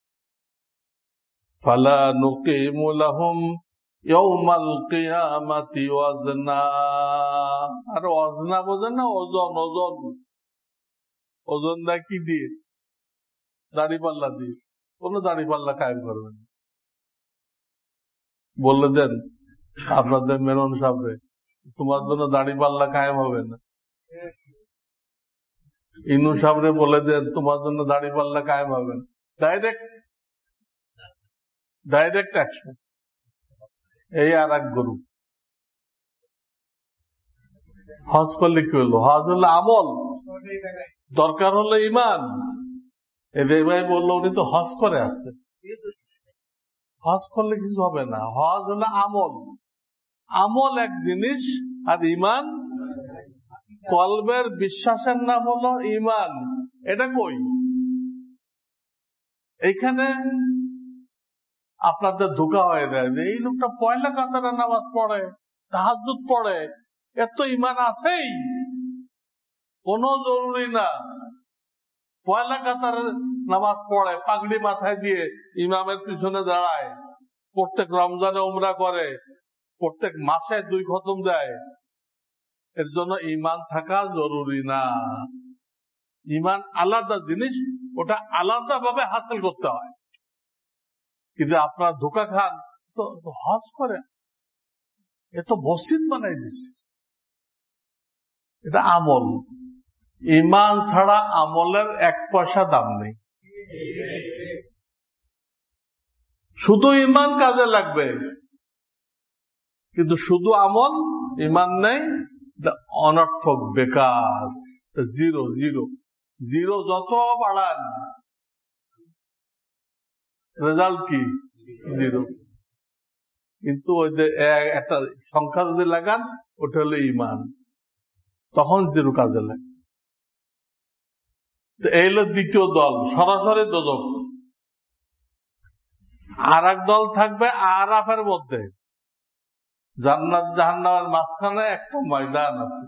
ফালা নুকিমু লাহুম ইয়াউমাল কিয়ামাতি ওয়াজনা। আর ওয়াজনা বোঝেন না? ওজন। ওজন ওজন দেয় কি দিয়ে? দাড়িপাল্লা দিয়ে। কোন দাড়িপাল্লা কায়েম করবেন না। বলে দেন আপনাদের মেনন সাহেব, তোমার জন্য দাড়িপাল্লা কায়েম হবে না। ইনু সাহেবরে বলে দেন তোমার জন্য দাড়িপাল্লা কায়েম হবে না। Direct direct action. এই আর এক গরু। হজ করলে কি হলো? হজ হলো আমল, দরকার হলো ইমান। এদের ভাই বললো উনি তো হজ করে আসছে, হজ করলে কিছু হবে না। হজ হলো আমল। আমল এক জিনিস আর ইমান, কলবের বিশ্বাসের নাম হলো ইমান। এটা কই? এইখানে আপনাদের ধোঁকা হয়ে যায় যে এই লোকটা পয়লা কাতারে নামাজ পড়ে, তাহাজ্জুদ পড়ে, এত ইমান আছেই। কোন জরুরি না। পয়লা কাতারে নামাজ পড়ে, পাগড়ি মাথায় দিয়ে ইমামের পিছনে দাঁড়ায়, প্রত্যেক রমজানে উমরা করে, প্রত্যেক মাসে দুই খতম দেয়, এর জন্য ইমান থাকা জরুরি না। ইমান আলাদা জিনিস, ওটা আলাদা ভাবে হাসিল করতে হয়। কিন্তু আপনার ধোঁকা খান তো হজ করে, এ তো মসজিদ বানাই দিচ্ছে। এটা আমল। ইমান ছাড়া আমলের এক পয়সা দাম নেই। শুধু ইমান কাজে লাগবে, কিন্তু শুধু আমল, ইমান নেই, অনর্থক, বেকার, জিরো। জিরো জিরো যত বাড়ান রেজাল্ট কি? জিরো। কিন্তু ওই যে একটা সংখ্যা যদি লাগান, ওটা হলো ইমান, তখন জিরো কাজে লাগে। তো এই হলো দ্বিতীয় দল, সরাসরি দোজখ। আর এক দল থাকবে আরাফের মধ্যে, জান্নাত জাহান্নামের মাঝখানে একটা ময়দান আছে,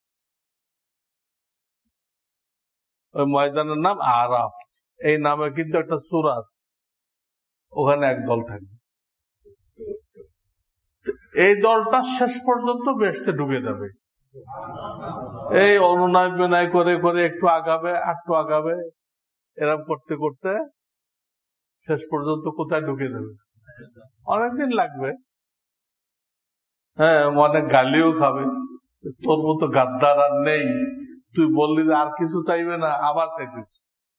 ওই ময়দানের নাম আরাফ। এই নামে কিন্তু একটা সূরা আছে, ওখানে এক দল থাকবে। এই দলটা শেষ পর্যন্ত বেহেশতে ঢুকে যাবে। এই অনুনয় বিনয় করে করে একটু আগাবে, একটু আগাবে, এরকম করতে করতে শেষ পর্যন্ত কোথায় ঢুকে যাবে? অনেকদিন লাগবে। হ্যাঁ, অনেক গালিও খাবে, তোর মতো গাদ্দার আর নেই, তুই বললি যে আর কিছু চাইবে না, আবার চাইতিস।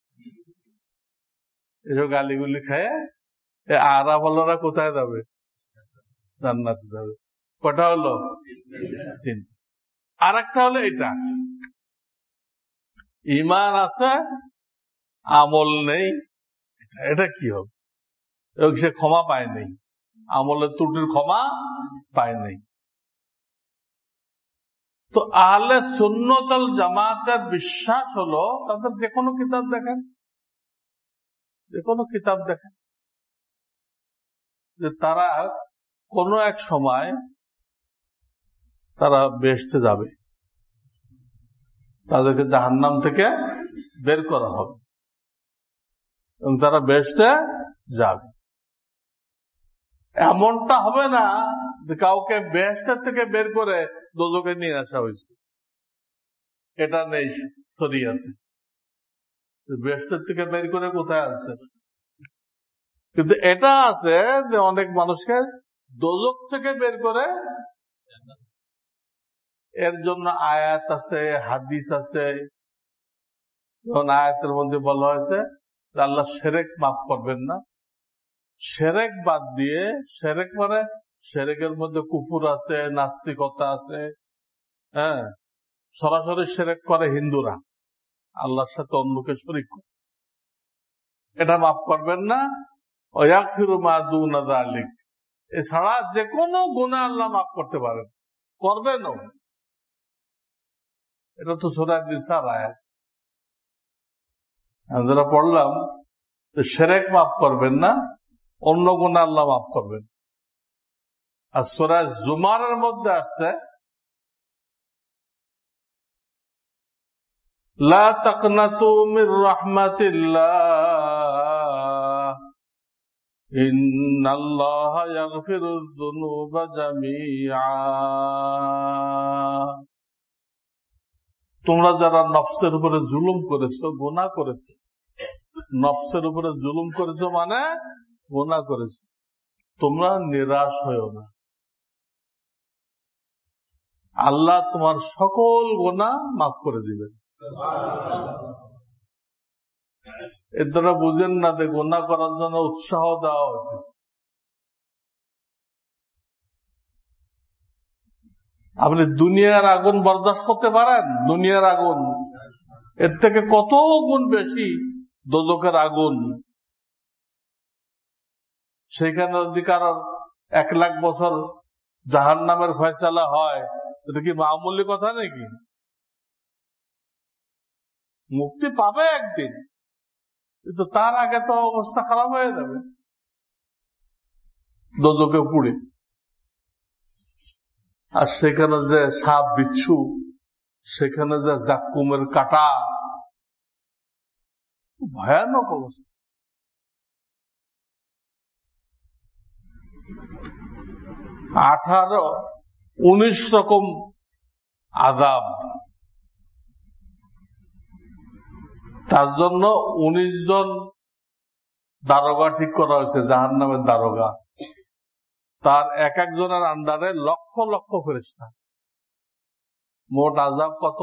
এসব গালিগুলি খায় আরা বলরা কোথায় যাবে? জান্নাতে যাবে। কটা হলো? তিন। আর একটা হলো এটা, ঈমান আছে আমল নেই, এটা কি হবে? এবং সে ক্ষমা পায় নাই, আমলের ত্রুটির ক্ষমা পায় নাই। তো আহলে সুন্নাত ওয়াল জামাতের বিশ্বাস হলো, তাদের যে কোনো কিতাব দেখেন, যে কোনো কিতাব দেখেন, যে তারা কোনো এক সময় তারা বেহেশতে যাবে, তাদেরকে জাহান্নাম থেকে বের করা হবে এবং তারা বেহেশতে যাবে। এমনটা হবে না যে কাউকে বেহেশতের থেকে বের করে দোজখে নিয়ে আসা হয়েছে, এটা নেই শরীয়তে। বেহেশতের থেকে বের করে কোথায় আছে? কিন্তু এটা আছে যে অনেক মানুষকে দোজখ থেকে বের করে, এর জন্য আয়াত আছে, হাদিস আছে। যখন আয়াতের মধ্যে বলা হয়েছে যে আল্লাহ শিরক মাফ করবেন না, শিরক বাদ দিয়ে, শিরক মানে শিরকের মধ্যে কুফর আছে, নাস্তিকতা আছে। হ্যাঁ, সরাসরি শিরক করে হিন্দুরা, আল্লাহর সাথে অন্যকে শরীক করে, এটা মাফ করবেন না। ওয়াগফিরু মা দুনা যালিক, এছাড়া যে কোনো গুনাহ আল্লাহ মাফ করতে পারেন, করবেনও। এটা তো সূরা নিসার আয়াত, আমরা পড়লাম। তো শিরক মাফ করবেন না, অন্য গুনাহ আল্লাহ মাফ করবেন। আর সূরা জুমারের মধ্যে আসছে লা তাকনাতু মির রাহমাতিল্লাহ ইন্নাল্লাহা ইয়াগফিরুয যুনুবা জামিআ। তোমরা যারা নফসের উপরে জুলুম করেছো, গুনাহ করেছো, নফসের উপরে জুলুম করেছো মানে গুনাহ করেছো, তোমরা নিরাশ হয়ো না, আল্লাহ তোমার সকল গুনাহ মাফ করে দিবেন। এর দ্বারা বুঝেন না যে গুনাহ করার জন্য উৎসাহ দেওয়া হচ্ছে। আপনি দুনিয়ার আগুন বরদাস্ত করতে পারেন? দুনিয়ার আগুন এর থেকে কত গুণ বেশি দোজখের আগুন। সেখানে যদি কারোর এক লাখ বছর জাহান্নামের ফয়সালা হয়, এটা কি মামুলি কথা নাকি? মুক্তি পাবে একদিন, কিন্তু তার আগে তো অবস্থা খারাপ হয়ে যাবে দোজখে পুড়ে। আর সেখানে যে সাপ বিচ্ছু, সেখানে যে জাক্কুমের কাটা, ভয়ানক অবস্থা। আঠারো উনিশ রকম আযাব, তার জন্য উনিশ জন দারোগা ঠিক করা হয়েছে, জাহান্নামের দারোগা। তার এক একজনের আন্ডারে লক্ষ লক্ষ ফেরেশতা। মোট আযাব কত?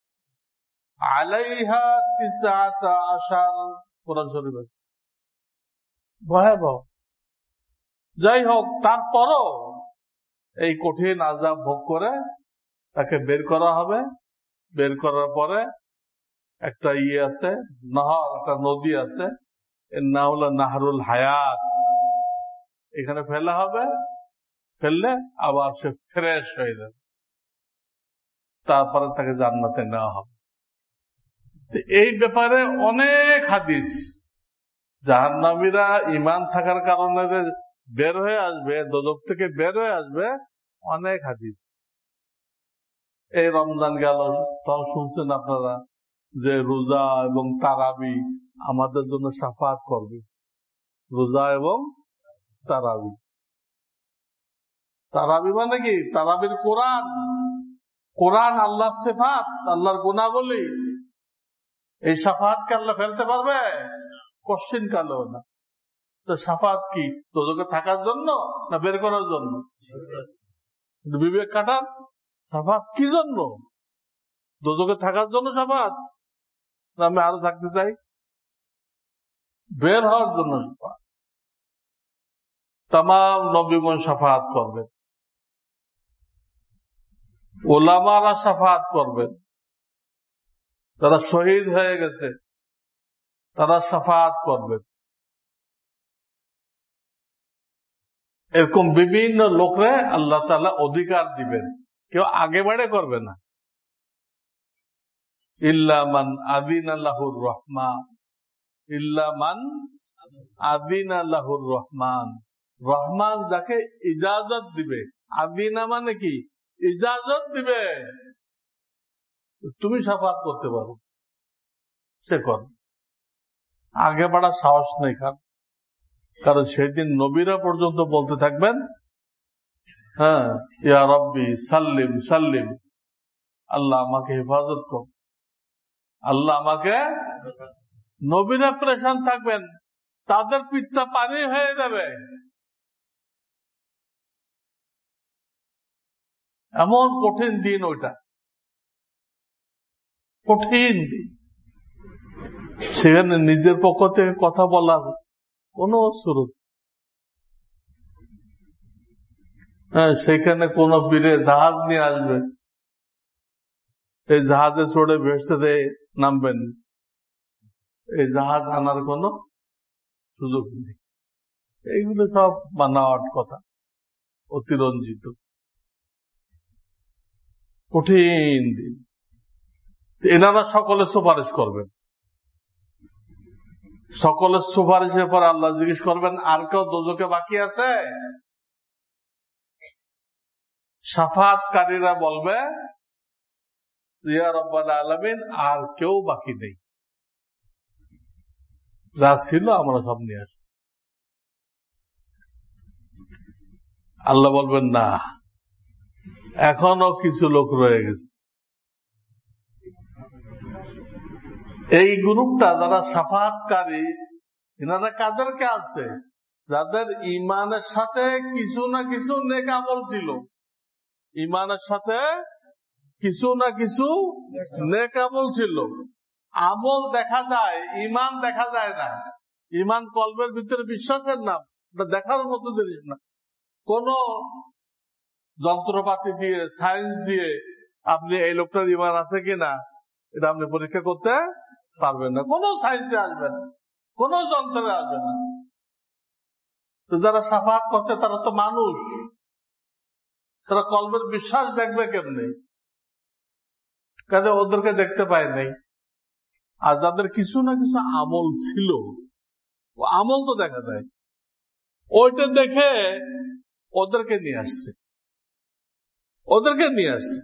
আলাইহা তিসআতা আশার, কোরআন শরীফ আছে। ভয়াবহ। যাই হোক, তারপরও এই কঠিন আযাব ভোগ করে তাকে বের করা হবে। বের করার পরে একটা ইয়ে আছে, নহর, একটা নদী আছে, এর নাম হলো নাহরুল হায়াত। এখানে ফেলা হবে, ফেললে আবার সে ফ্রেশ হয়ে যাবে, তারপরে তাকে জান্নাতে নেওয়া হবে। এই ব্যাপারে অনেক হাদিস, জাহান্নামীরা ঈমান থাকার কারণে যে বের হয়ে আসবে, দোজখ থেকে বের হয়ে আসবে, অনেক হাদিস। এই রমজান গেল, তখন শুনছেন আপনারা যে রোজা এবং তারাবি আমাদের জন্য শাফাআত করবে। রোজা এবং তারাবি তারাবি মানে কি? তারাবির কোরআন, কোরআন আল্লাহর সিফাত, আল্লাহর গুণাবলী। এই শাফাআতকে আল্লাহ ফেলতে পারবে? কোশ্চিন কালেও না। তো শাফাআত কি? তোদেরকে থাকার জন্য না বের করার জন্য? বিবেক কাটার। শাফাআত কি জন্য? দোজকে থাকার জন্য শাফাআত, না আমি আরো থাকতে চাই? বের হওয়ার জন্য শাফাআত। তামাম নবীগণ শাফাআত করবেন, ওলামারা শাফাআত করবেন, তারা শহীদ হয়ে গেছে তারা শাফাআত করবেন। এরকম বিভিন্ন লোকরে আল্লাহ তাআলা অধিকার দিবেন, কেউ আগে বাড়ে করবে না। ইল্লা মান আযিনা লাহুর রহমান, ইল্লা মান আযিনা লাহুর রহমান, রহমান যাকে ইজাজত দিবে। আযিনা মানে কি? ইজাজত দিবে, তুমি শাফাআত করতে পারো, সে কর। আগে বাড়ার সাহস নেই খান, কারণ সেদিন নবীরা পর্যন্ত বলতে থাকবেন, হ্যাঁ ইয়া রব্বি সাল্লিম সাল্লিম, আল্লাহ আমাকে হেফাজত কর, আল্লাহ আমাকে। নবীরা প্রেশান থাকবেন, তাদের পিঠটা পানি হয়ে যাবে, এমন কঠিন দিন ওইটা, কঠিন দিন। সেখানে নিজের পক্ষ থেকে কথা বলার কোন সুরত, হ্যাঁ সেখানে কোন বীরে জাহাজ নিয়ে আসবে, এই জাহাজে চড়ে ভেসতে নামবেন, এই জাহাজ আনার কোন সুযোগ নেই। এইগুলো সব বানাওয়াট কথা, অতিরঞ্জিত। কঠিন দিন। এনারা সকলে সুপারিশ করবেন, সকলের সুপারিশের পর আল্লাহ জিজ্ঞেস করবেন, আর কেউ দোজকে বাকি আছে? শাফাআতকারীরা বলবে, ইয়া রাব্বাল আলামিন, আর কেউ বাকি নেই, যা ছিল আমরা সব নিয়ে আসছি। আল্লাহ বলবেন, না, এখনো কিছু লোক রয়ে গেছে। এই গ্রুপটা যারা শাফাআতকারী, এনারা কাদেরকে আছে? যাদের ইমানের সাথে কিছু না কিছু নেক আমল ছিল, ইমানের সাথে কিছু না কিছু নেক আমল ছিল। আমল দেখা যায়, ইমান দেখা যায় না। ইমান কলবের ভিতরে বিশ্বাসের নাম, দেখার মতো জিনিস না। কোন যন্ত্রপাতি দিয়ে, সায়েন্স দিয়ে আপনি এই লোকটার ইমান আছে কিনা এটা আপনি পরীক্ষা করতে পারবেন না। কোন সায়েন্সে আসবে না, কোন যন্ত্রে আসবে না। তো যারা শাফাআত করছে তারা তো মানুষ, তারা কলবের বিশ্বাস দেখবে কেমনে? কাজে ওদেরকে দেখতে পায় নাই। আর যাদের কিছু না কিছু আমল ছিল, আমল তো দেখা যায়, ওইটা দেখে ওদেরকে নিয়ে আসছে, ওদেরকে নিয়ে আসছে।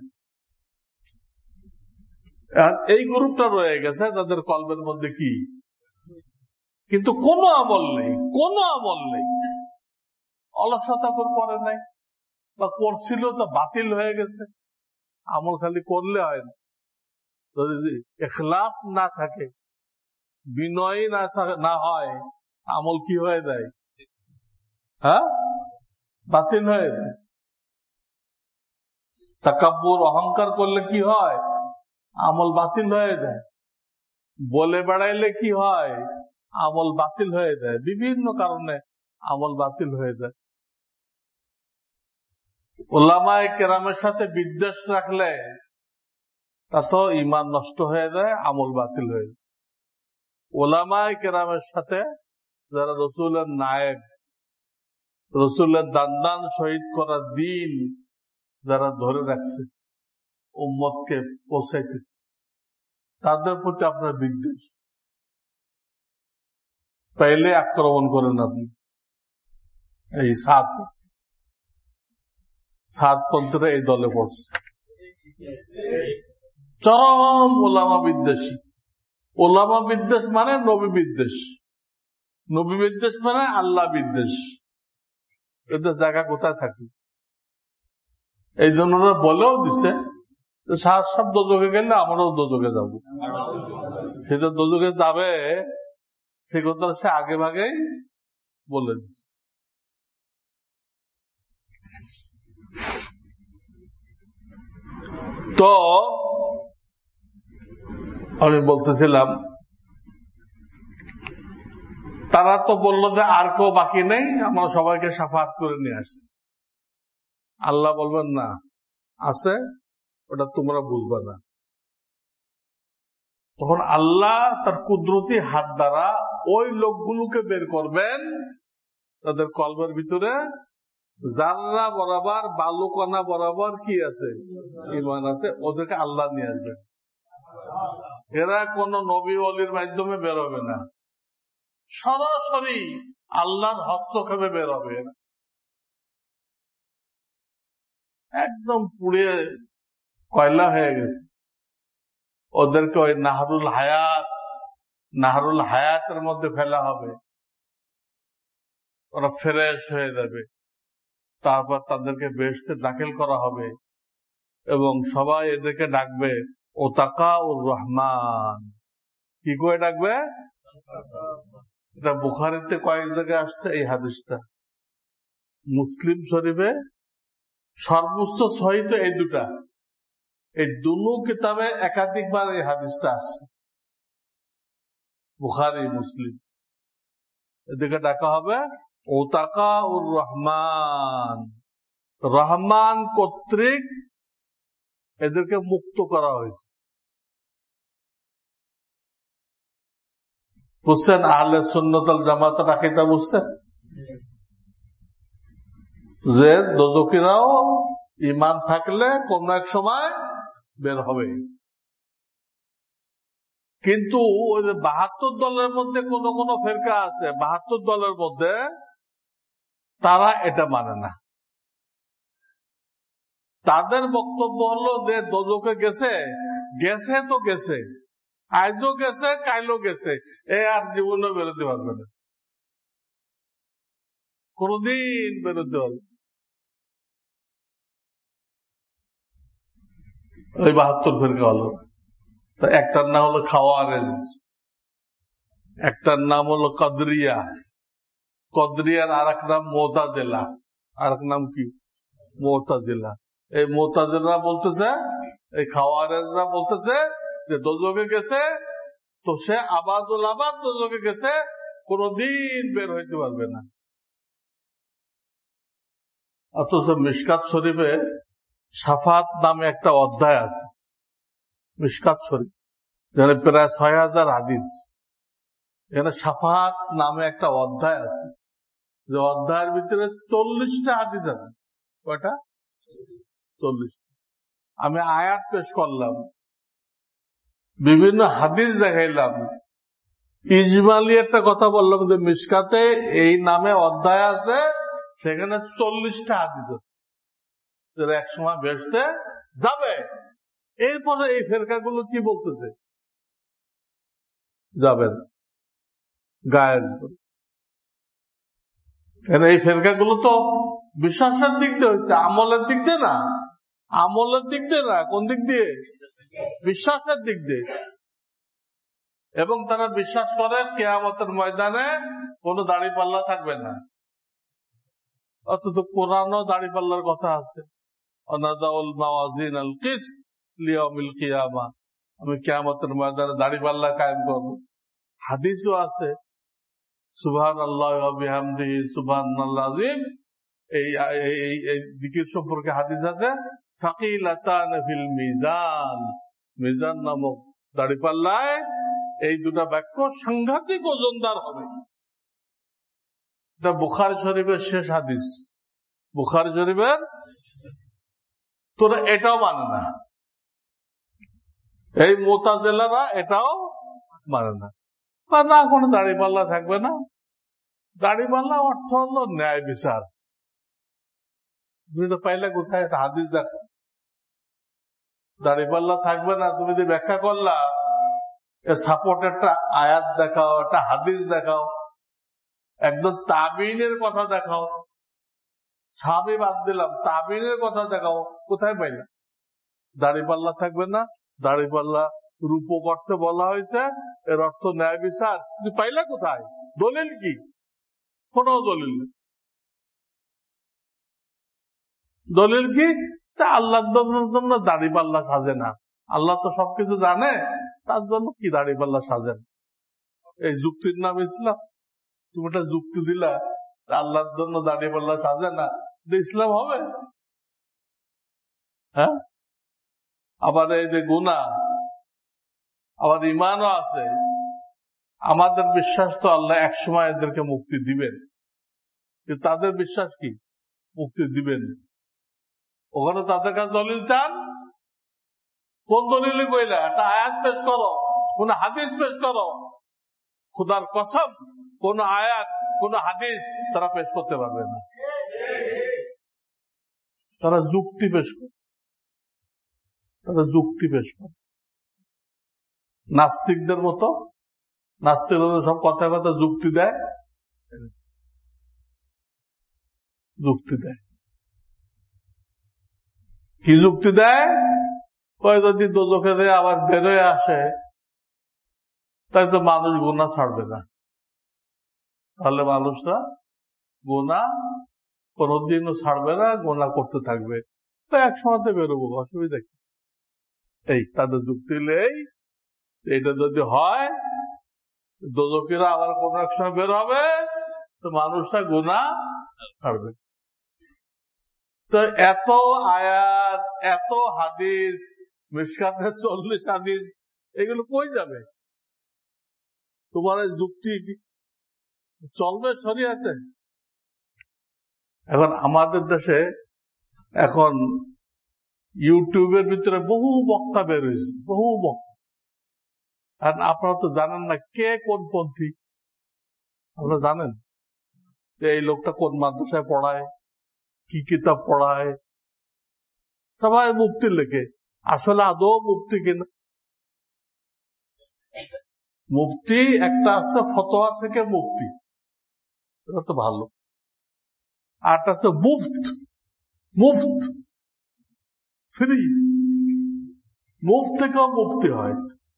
এই গ্রুপটা রয়ে গেছে যাদের কলবের মধ্যে কি, কিন্তু কোনো আমল নেই, কোনো আমল নেই। অলসতা করে নাই, বা করছিল তো বাতিল হয়ে গেছে। আমল খালি করলে হয় না, যদি ইখলাস না থাকে, বিনয় না না হয়, আমল কি হয়ে যায়? হ্যাঁ, বাতিল হয়ে যায়। তাকাব্বুর, অহংকার করলে কি হয়? আমল বাতিল হয়ে যায়। বলে বেড়াইলে কি হয়? আমল বাতিল হয়ে যায়। বিভিন্ন কারণে আমল বাতিল হয়ে যায়। উলামায়ে কেরামের সাথে বিদ্বেষ রাখলে তা তো ঈমান নষ্ট হয়ে যায়, আমল বাতিল হয়ে যায়। উলামায়ে কেরামের সাথে যারা রাসূলের নায়েব, রাসূলের দান্দান শহীদ করার দিন যারা ধরে রাখছে, উম্মতকে পৌঁছাইতেছে, তাদের প্রতি আপনার বিদ্বেষ, পাইলে আক্রমণ করেন আপনি। এই সাত সাত পন্থীরা এই দলে পড়ছে, চরম ওলামা বিদ্বেষী। ওলামা বিদ্বেষ মানে নবী বিদ্বেষ, নবী বিদ্বেষ মানে আল্লাহ বিদ্বেষ। এদের জায়গা কোথায় থাকবে? এই জন্য বলেও দিছে সাত সব দোজকে গেলে আমরাও দোজকে যাব। সেটা দোজকে যাবে সে কথা সে আগে ভাগেই বলে দিছে। তো আমি বলতেছিলাম তারা তো বললো যে আর কেউ বাকি নেই, আমরা সবাইকে সাফাত করে নিয়ে আসছি। আল্লাহ বলবেন না, আছে, ওটা তোমরা বুঝবা না। তখন আল্লাহ তার কুদরতি হাত দ্বারা ওই লোকগুলোকে বের করবেন তাদের কলবের ভিতরে জাররা বরাবর বালুকণা বরাবর কি আছে, ঈমান আছে, ওদেরকে আল্লাহ নিয়ে আসবেন। এরা কোন নবী ওলির মাধ্যমে বের হবে না, সরাসরি আল্লাহর হস্তক্ষেপে বের হবে। একদম পুড়ে কয়লা হয়ে গেছে, ওদেরকে ওই নাহরুল হায়াত নাহরুল হায়াতের মধ্যে ফেলা হবে, ওরা ফ্রেশ হয়ে যাবে। তারপর তাদেরকে বেহেশতে দাখিল করা হবে এবং সবাই এদেরকে ডাকবে ওতাকা উর রহমান। কি করে ডাকবে? এটা বুখারীতে কয়েক জায়গায় আসছে এই হাদিসটা, মুসলিম শরীফে সর্বোচ্চ সহিত এই দুটা, এই দুনো কিতাবে একাধিকবার এই হাদিসটা আসছে, বুখারী মুসলিম। এদিকে ডাকা হবে ওতাকা উর রহমান, রহমান কর্তৃক এদেরকে মুক্ত করা হয়েছে। বুঝছেন? আহলে সুন্নাত ওয়াল জামাতের আকীদা বুঝছেন যে দোজখীরাও ঈমান থাকলে কোন এক সময় বের হবে। কিন্তু ওই যে বাহাত্তর দলের মধ্যে কোন কোন ফেরকা আছে, বাহাত্তর দলের মধ্যে তারা এটা মানে না। তাদের বক্তব্য হলো যে দোজখে গেছে গেছে তো গেছে, আজও গেছে কাইলও গেছে, এ আর জীবনে বেরোতে পারবে না, কোনদিন বেরোতে পারবে। ওই বাহাত্তর ফেরকা হলো, একটার নাম হলো খাওয়ারেজ, একটার নাম হলো কদরিয়া, কদরিয়ার আর এক নাম মুতাজিলা, আর এক নাম কি মুতাজিলা। এই মুতাজিলা বলতেছে, এই খাওয়ারেজরা বলতেছে যে দোজখে গেছে তো সে আবাদুল আবাদ দোজখে গেছে, কোনদিন বের হইতে পারবে না। অথচ মিশকাত শরীফে শাফাত নামে একটা অধ্যায় আছে, মিশকাত শরীফ যেখানে প্রায় ছয় হাজার হাদিস, এখানে শাফাত নামে একটা অধ্যায় আছে, যে অধ্যায়ের ভিতরে চল্লিশটা হাদিস আছে। কয়টা? চল্লিশ। আমি আয়াত পেশ করলাম, বিভিন্ন হাদিস দেখাইলাম, ইজমালি একটা কথা বললাম যে মিশকাতে এই নামে অধ্যায় আছে, সেখানে চল্লিশটা হাদিস আছে যারা এক সময় বেহেশতে যাবে। এরপরে এই ফেরকাগুলো কি বলতেছে? যাবেন গায়ের। এই ফেরকাগুলো তো বিশ্বাসের দিক দিয়ে হয়েছে, আমলের দিক দিয়ে না, আমলের দিক দিয়ে না, কোন দিক দিয়ে? বিশ্বাসের দিক দিয়ে। এবং তারা বিশ্বাস করে কিয়ামতের ময়দানে কোন দাড়ি পাল্লা থাকবে না, অথচ কোরআনও দাড়ি পাল্লার কথা আছে, অনাদাউল মাওয়াজিন আল কিসত লিয়াউমিল কিয়ামা, আমি কিয়ামতের ময়দানে দাড়ি পাল্লা কায়েম করব। হাদিসও আছে সুবহানাল্লাহি ওয়া বিহামদিহি সুবহানাল্লাহ আযীম, এই এই জিকির সম্পর্কে হাদিস আছে, ফাকিলাতান ফিল মিজান, মিজান নামক দাড়ি পাল্লায় এই দুটা বাক্য সাংঘাতিক ওজনদার হবে। এটা বুখারী শরীফের শেষ হাদিস, বুখারী শরীফের। তোরা এটাও মানে না, এই মুতাজিলারা এটাও মানে না, না কোনো দাড়ি পাল্লা থাকবে না। দাড়ি পাল্লা অর্থ হলো ন্যায় বিচার। তুমি তো পাইলে কোথায় একটা হাদিস দেখো দাড়ি পাল্লা থাকবে না, তুমি যদি ব্যাখ্যা করলা সাপোর্ট একটা আয়াত দেখাও, একটা হাদিস দেখাও, একদম তাবিনের কথা দেখাও, সাহাবী বাদ দিলাম, তাবিনের কথা দেখাও, কোথায় পাইলাম? দাড়ি পাল্লা থাকবে না, দাড়ি পাল্লা রূপ করতে বলা হয়েছে, এর অর্থ ন্যায় বিচার, তুমি পাইলা কোথায়? দলিল কি? কোন দলিল নেই। দলিল কি? তা আল্লাহর জন্য দাড়ি পাল্লা সাজে না, আল্লাহ তো সবকিছু জানে, তার জন্য কি দাড়ি পাল্লা সাজেন? এই যুক্তির নাম ইসলাম? তুমি একটা যুক্তি দিলা আল্লাহর জন্য দাড়ি পাল্লা সাজে না, ইসলাম হবে? হ্যাঁ। আবার এই যে গুনাহ, আবার ইমানও আছে। আমাদের বিশ্বাস তো আল্লাহ একসময় এদেরকে মুক্তি দিবেন, কিন্তু তাদের বিশ্বাস কি মুক্তি দিবেন? ওখানে তাদের কাছে দলিল চান, কোন দলিলে কইলা? একটা আয়াত পেশ করো, কোন হাদিস পেশ করো। খোদার কসম, কোন আয়াত কোন হাদিস তারা পেশ করতে পারবে না। তারা যুক্তি পেশ করে, তারা যুক্তি পেশ করে নাস্তিকদের মতো। নাস্তিকদের সব কথা কথা যুক্তি দেয়, যুক্তি দেয়। কি যুক্তি দেয়? কয় যদি দোজখে দিয়ে আবার বেরোয় আসে, তাই তো মানুষ গুনাহ ছাড়বে না, তাহলে মানুষরা গুনাহ কোনদিনও ছাড়বে না, গুনাহ করতে থাকবে, তো এক সময়তে বেরোবো, অসুবিধা কি? এই তাদের যুক্তি নেই। এটা যদি হয়, দোজখীরা আবার কোন এক সময় বের হবে, তো মানুষরা গুনাহ ছাড়বে। তো এত আয়াত, এত হাদিস, মিশকাতে চল্লিশ হাদিস, এগুলো কই যাবে? তোমার যুক্তি চলবে শরিয়াতে? এখন আমাদের দেশে এখন ইউটিউবের ভিতরে বহু বক্তা বের হয়েছে, বহু বক্তা। আর আপনারা তো জানেন না কে কোন পন্থী। আপনারা জানেন যে এই লোকটা কোন মাদ্রাসায় পড়ায়, কি কিতাব পড়ায়, সবাই মুফতি লেখে। আসলে আদৌ মুফতি কিনা? মুফতি একটা আছে ফতোয়া থেকে মুফতি, এটা তো ভালো। আর একটা আছে মুফত, মুফত ফ্রি, মুফত থেকেও মুফতি হয়,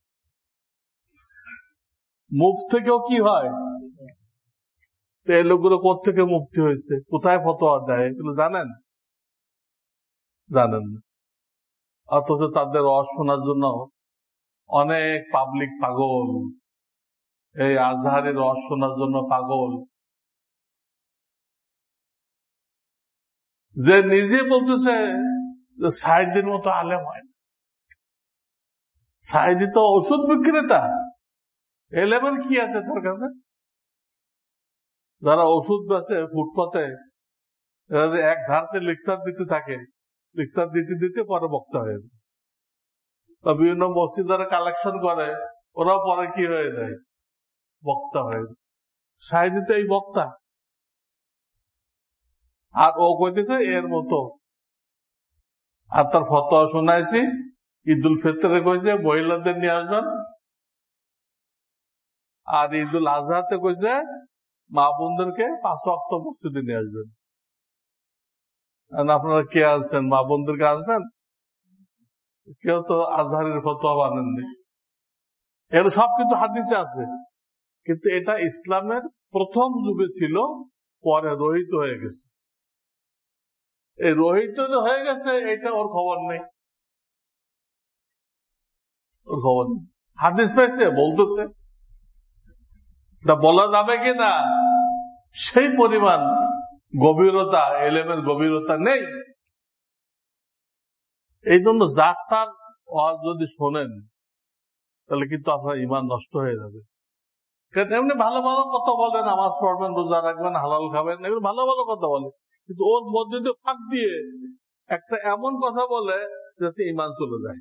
মুফত থেকেও কি হয়? তো এই লোকগুলো কোথেকে মুফতি হয়েছে, কোথায় ফতোয়া দেয়, এগুলো জানেন? জানেন না। অথচ তাদের ওয়াজ শোনার জন্য অনেক পাবলিক পাগল, এই আজহারের ওয়াজ শোনার জন্য পাগল, যে নিজে বলতেছে যে সাইদির মতো আলেম হয় না। সাইদি তো ওষুধ বিক্রেতা, এ লেভেল কি আছে তার কাছে? যারা ওষুধ বেচে ফুটপাতে, এক ধারসে লেকচার দিতে থাকে, লেকচার দিতে দিতে পরে বক্তা হয়ে যায়। বা বিভিন্ন মসজিদ যারা কালেকশন করে, ওরাও পরে কি হয়ে যায়? বক্তা হয়ে যায়। সাইদি তো এই বক্তা, আর ও কইতেছে এর মতো। আর তার ফতোয়া শোনাইছি, ঈদুল ফিতরে কইছে মহিলাদের নিয়ে আসবেন, আর ঈদুল আজহাতে কইছে মা বোনদেরকে পাঁচ ওয়াক্ত মসজিদে নিয়ে আসবেন। আপনারা কে আনছেন? মা বোনদেরকে আনছেন? কেউ তো আজহারের ফতোয়া বানেননি। এগুলো সব কিন্তু হাদিসে আছে, কিন্তু এটা ইসলামের প্রথম যুগে ছিল, পরে রহিত হয়ে গেছে। এই রহিত হয়ে গেছে, এটা ওর খবর নেই, ওর খবর নেই। হাদিস পেয়েছে, বলতেছে, বলা যাবে কি না সেই পরিমাণ গভীরতা, এলেমের গভীরতা নেই। এই জন্য যার তার ওয়াজ যদি শোনেন, তাহলে কিন্তু আপনার ঈমান নষ্ট হয়ে যাবে। এমনি ভালো ভালো কথা বলে, নামাজ পড়বেন, রোজা রাখবেন, হালাল খাবেন, এগুলো ভালো ভালো কথা বলে, কিন্তু ওর মধ্যে দিয়ে ফাঁক দিয়ে একটা এমন কথা বলে যাতে ঈমান চলে যায়।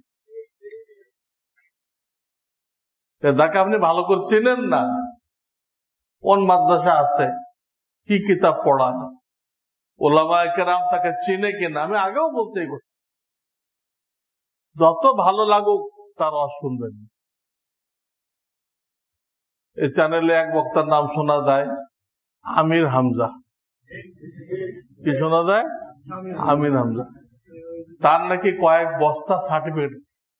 তাকে আপনি ভালো করে চিনেন না, কোন মাদ্রাসা আছে, কি কিতাব পড়ায়, ওলামায়ে কেরাম তাকে চিনে কিনা। আমি আগেও বলছি, যত ভালো লাগুক তার ওয়াজ শুনবেন। এই চ্যানেলে এক বক্তার নাম শোনা যায়, আমির হামজা। কি শোনা যায়? আমির হামজা। তার নাকি কয়েক বস্তা সার্টিফিকেট,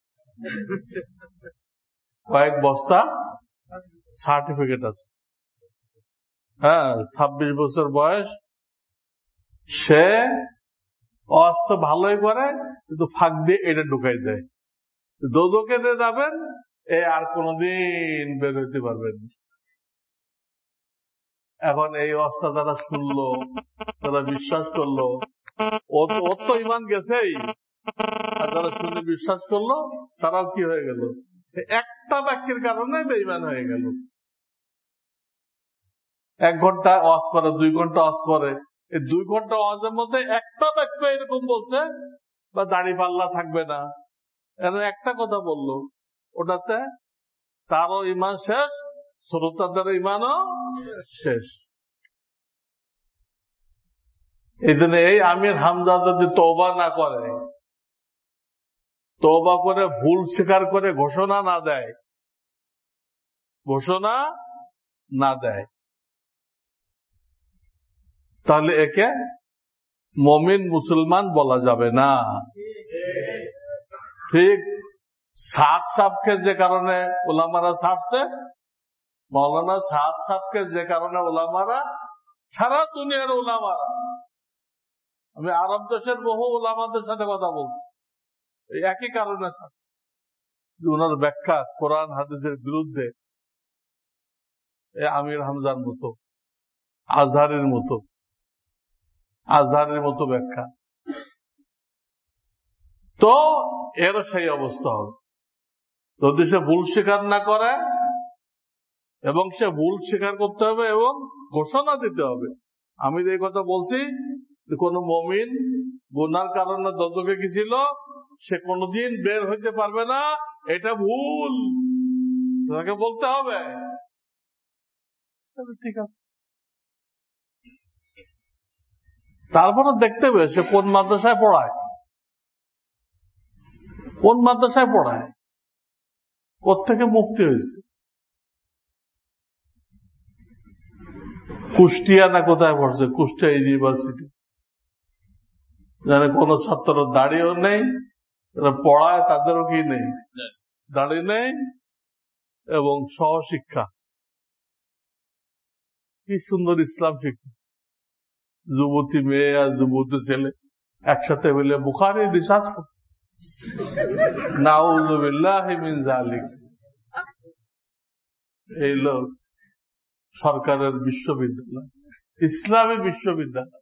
কয়েক বস্তা সার্টিফিকেট আছে। হ্যাঁ, ছাব্বিশ বছর বয়স, সে অস্ত ভালোই করে, কিন্তু ফাঁক দিয়ে এটা ঢুকাই দেয়। দোদকে দিয়ে যাবেন, এ আর কোনদিন বের হইতে পারবেন। এখন এই অবস্থা তারা শুনলো, তারা বিশ্বাস করলো, ও তো ইমান গেছেই, আর তারা শুনে বিশ্বাস করলো, তারাও কি হয়ে গেল? একটা বাক্যের কারণে বেঈমান হয়ে গেল। এক ঘন্টা ওয়াজ করে, দুই ঘন্টা ওয়াজ করে, এই দুই ঘন্টা ওয়াজের মধ্যে একটা বাক্য এরকম বলছে, বা দাড়ি পাল্লা থাকবে না, এর একটা কথা বললো, ওটাতে তারও ইমান শেষ, শ্রোতাদের ইমানও শেষ। এই জন্য এই আমির হামজা যদি তওবা না করে, তওবা করে ভুল স্বীকার করে ঘোষণা না দেয়, ঘোষণা না দেয়, তাহলে একে মুমিন মুসলমান বলা যাবে না। ঠিক সাদ সাহেবকে যে কারণে ওলামারা ছাড়ছে, মৌলানা সাদ সাহেবকে যে কারণে ওলামারা, সারা দুনিয়ার ওলামারা, আমি আরব দেশের বহু ওলামাদের সাথে কথা বলছি, একই কারণে ছাড়ছে, ওনার ব্যাখ্যা কোরআন হাদিসের বিরুদ্ধে। আমির হামজার মতো, আজহারের মতো, আজহারের মতো ব্যাখ্যা, তো এরও সেই অবস্থা হবে। যদি সে ভুল স্বীকার না করে, এবং সে ভুল স্বীকার করতে হবে এবং ঘোষণা দিতে হবে। আমি এই কথা বলছি, কোন মুমিন গুনার কারণে দোজখে গেছিল, সে কোনদিন বের হইতে পারবে না, এটা ভুল, তাকে বলতে হবে। ঠিক আছে, তারপরে দেখতে হবে সে কোন মাদ্রাসায় পড়ায়, কোন মাদ্রাসায় পড়ায়, কোত্থেকে মুক্তি হয়েছে, কুষ্টিয়া না কোথায় পড়ছে, কুষ্টিয়া ইউনিভার্সিটি, যেন কোন ছাত্র দাড়িও নেই, পড়ায় তাদেরও কি নেই, দাড়ি নেই, এবং সহশিক্ষা। কি সুন্দর ইসলাম শিখতেছে, যুবতী মেয়ে আর যুবতী ছেলে একসাথে মিলে বুখারী রিসার্চ করতেছে। নাউযুবিল্লাহি মিন যালিক। এই লোক সরকারের বিশ্ববিদ্যালয়, ইসলামী বিশ্ববিদ্যালয়,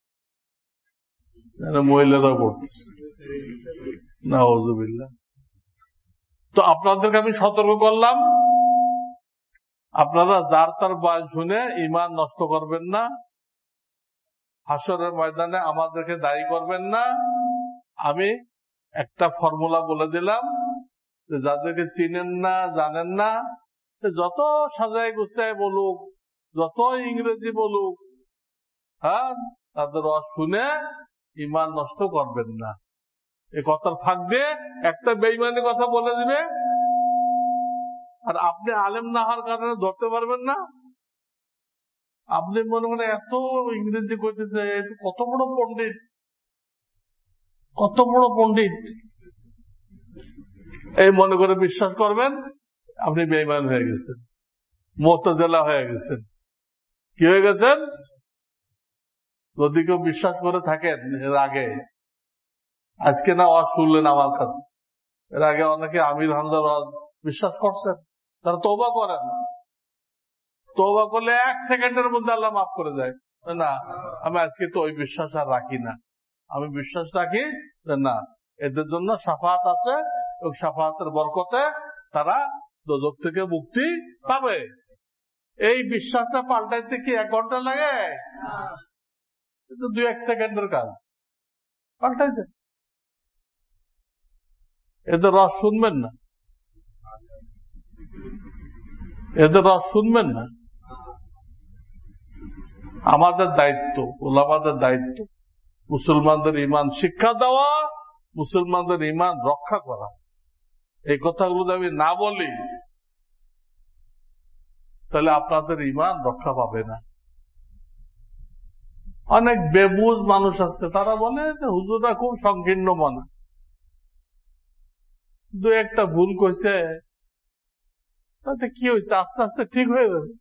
মহিলারা পড়তেছে, নাউযুবিল্লাহ। তো আপনাদেরকে আমি সতর্ক করলাম, আপনারা যার তার বয়ান শুনে ইমান নষ্ট করবেন না, হাসরের ময়দানে আমাদেরকে দায়ী করবেন না। আমি একটা ফর্মুলা বলে দিলাম, যে যাদেরকে চিনেন না, জানেন না, যত সাজায় গুছায় বলুক, যত ইংরেজি বলুক, হ্যাঁ, তাদের শুনে ইমান নষ্ট করবেন না। এই কথার ফাঁক দিয়ে একটা বেঈমানি কথা বলে দিবে, আর আপনি আলেম না হওয়ার কারণে ধরতে পারবেন না। আপনি মনে করেন এত ইংরেজি কইতেছে, কত বড় পণ্ডিত, কত বড় পণ্ডিত, এই মনে করে বিশ্বাস করবেন, আপনি বেঈমান হয়ে গেছেন, মুতাজিলা হয়ে গেছেন। কি হয়ে গেছেন? যদি কেউ বিশ্বাস করে থাকেন, এর আগে, আজকে না ওয়াজ শুনলেন আমার কাছে, এর আগে অনেকে আমির হামজার ওয়াজ বিশ্বাস করছেন, তারা তওবা করেন, তওবা করলে এক সেকেন্ডের মধ্যে আল্লাহ মাফ করে দেয়। না, আমি আজকে তো ওই বিশ্বাস আর রাখি না, আমি বিশ্বাস রাখি না, এদের জন্য শাফাআত আছে, এবং শাফাআতের বরকতে তারা দোজখ থেকে মুক্তি পাবে। এই বিশ্বাসটা পাল্টাইতে কি এক ঘন্টা লাগে? কিন্তু দুই এক সেকেন্ডের কাজ, পাল্টাইতে। এদের রস শুনবেন না, এদের রস শুনবেন না। আমাদের দায়িত্ব, ওলামাদের দায়িত্ব, মুসলমানদের ইমান শিক্ষা দেওয়া, মুসলমানদের ইমান রক্ষা করা। এই কথাগুলো যদি আমি না বলি, তাহলে আপনাদের ইমান রক্ষা পাবে না। অনেক বেবুজ মানুষ আছে, তারা বলে যে হুজুররা খুব সংকীর্ণ মনা, দু একটা ভুল কইছে তাতে কি হয়েছে, আস্তে আস্তে ঠিক হয়ে যাবে।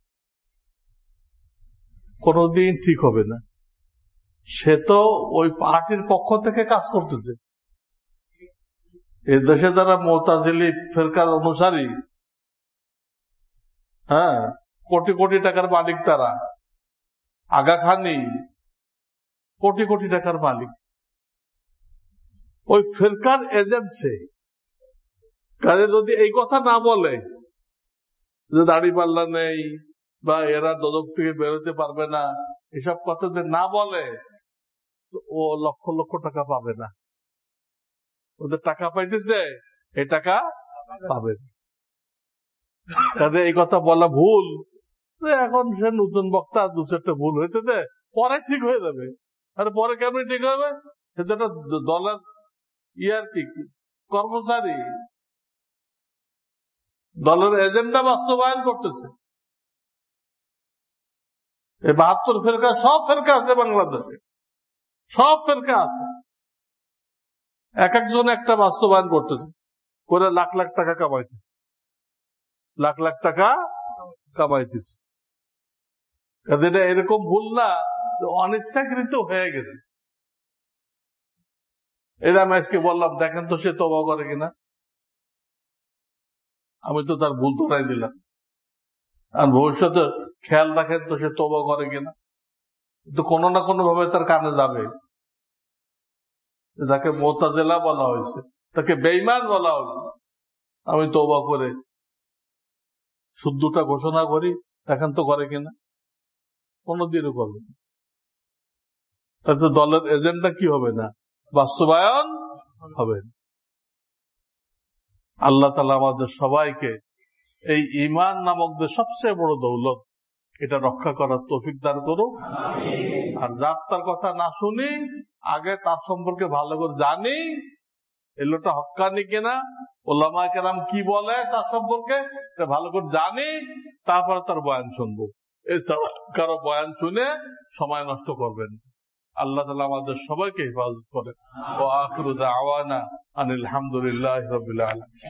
কোনদিন ঠিক হবে না। সে তো ওই পার্টির পক্ষ থেকে কাজ করতেছে। এই দেশে যারা মুতাজিলি ফিরকার অনুসারী, হ্যাঁ, কোটি কোটি টাকার মালিক, তারা আগা খানি কোটি কোটি টাকার মালিক, ওই ফিরকার এজেন্ট সে। কাজে যদি এই কথা না বলে যে দাড়ি পাল্লা নেই বা এরা দোজখ থেকে বেরোতে পারবে না, এসব কথা যদি না বলে তো ও লক্ষ লক্ষ টাকা পাবে না। ওদের টাকা পাইতেছে, এই টাকা পাবে না। কাজে এই কথা বলা ভুল। এখন সে নতুন বক্তা, দু চারটা ভুল হইতেছে, পরে ঠিক হয়ে যাবে। আর পরে কেমন ঠিক হবে? সেটা দলের ইয়ার কি কর্মচারী, দলের এজেন্ডা বাস্তবায়ন করতেছে। এই বাহাত্তর ফেরকা, সব ফেরকা আছে বাংলাদেশে, সব ফেরকা আছে, এক একজন একটা বাস্তবায়ন করতেছে, করে লাখ লাখ টাকা কামাইতেছে, লাখ লাখ টাকা কামাইতেছে। এটা এরকম ভুল না, অনিচ্ছাকৃত হয়ে গেছে। এটা আমি আজকে বললাম, দেখেন তো সে তওবা করে কিনা। আমি তো তার ভুল ধরাই দিলাম, আর ভবিষ্যতে খেয়াল রাখেন তো সে তওবা করে কিনা। তো কোনো না কোনো ভাবে তার কানে যাবে। তাকে মুতাজিলা বলা হয়েছে, তাকে বেঈমান বলা হয়েছে। আমি তওবা করে শুদ্ধটা ঘোষণা করি, দেখেন তো করে কিনা। কোনদিনও করবে না। তাতে দলের এজেন্ডা কি হবে না, বাস্তবায়ন হবে না। আল্লাহ তাআলা আমাদের সবাইকে এই ঈমান নামক যে সবচেয়ে বড় দৌলত, এটা রক্ষা করার তৌফিক দান করুক। আর যার তার কথা না শুনি, আগে তার সম্পর্কে ভালো করে জানি, এই লোকটা হক্কানি কিনা, ওলামা কেরাম কি বলে তার সম্পর্কে ভালো করে জানি, তারপরে তার বয়ান শুনবো। এছাড়া কারো বয়ান শুনে সময় নষ্ট করবেন। আল্লাহ তাআলা আমাদের সবাইকে হেফাজত করেন। ওয়া আখিরু দাওয়ানা আনিল হামদুলিল্লাহি রাব্বিল আলামিন।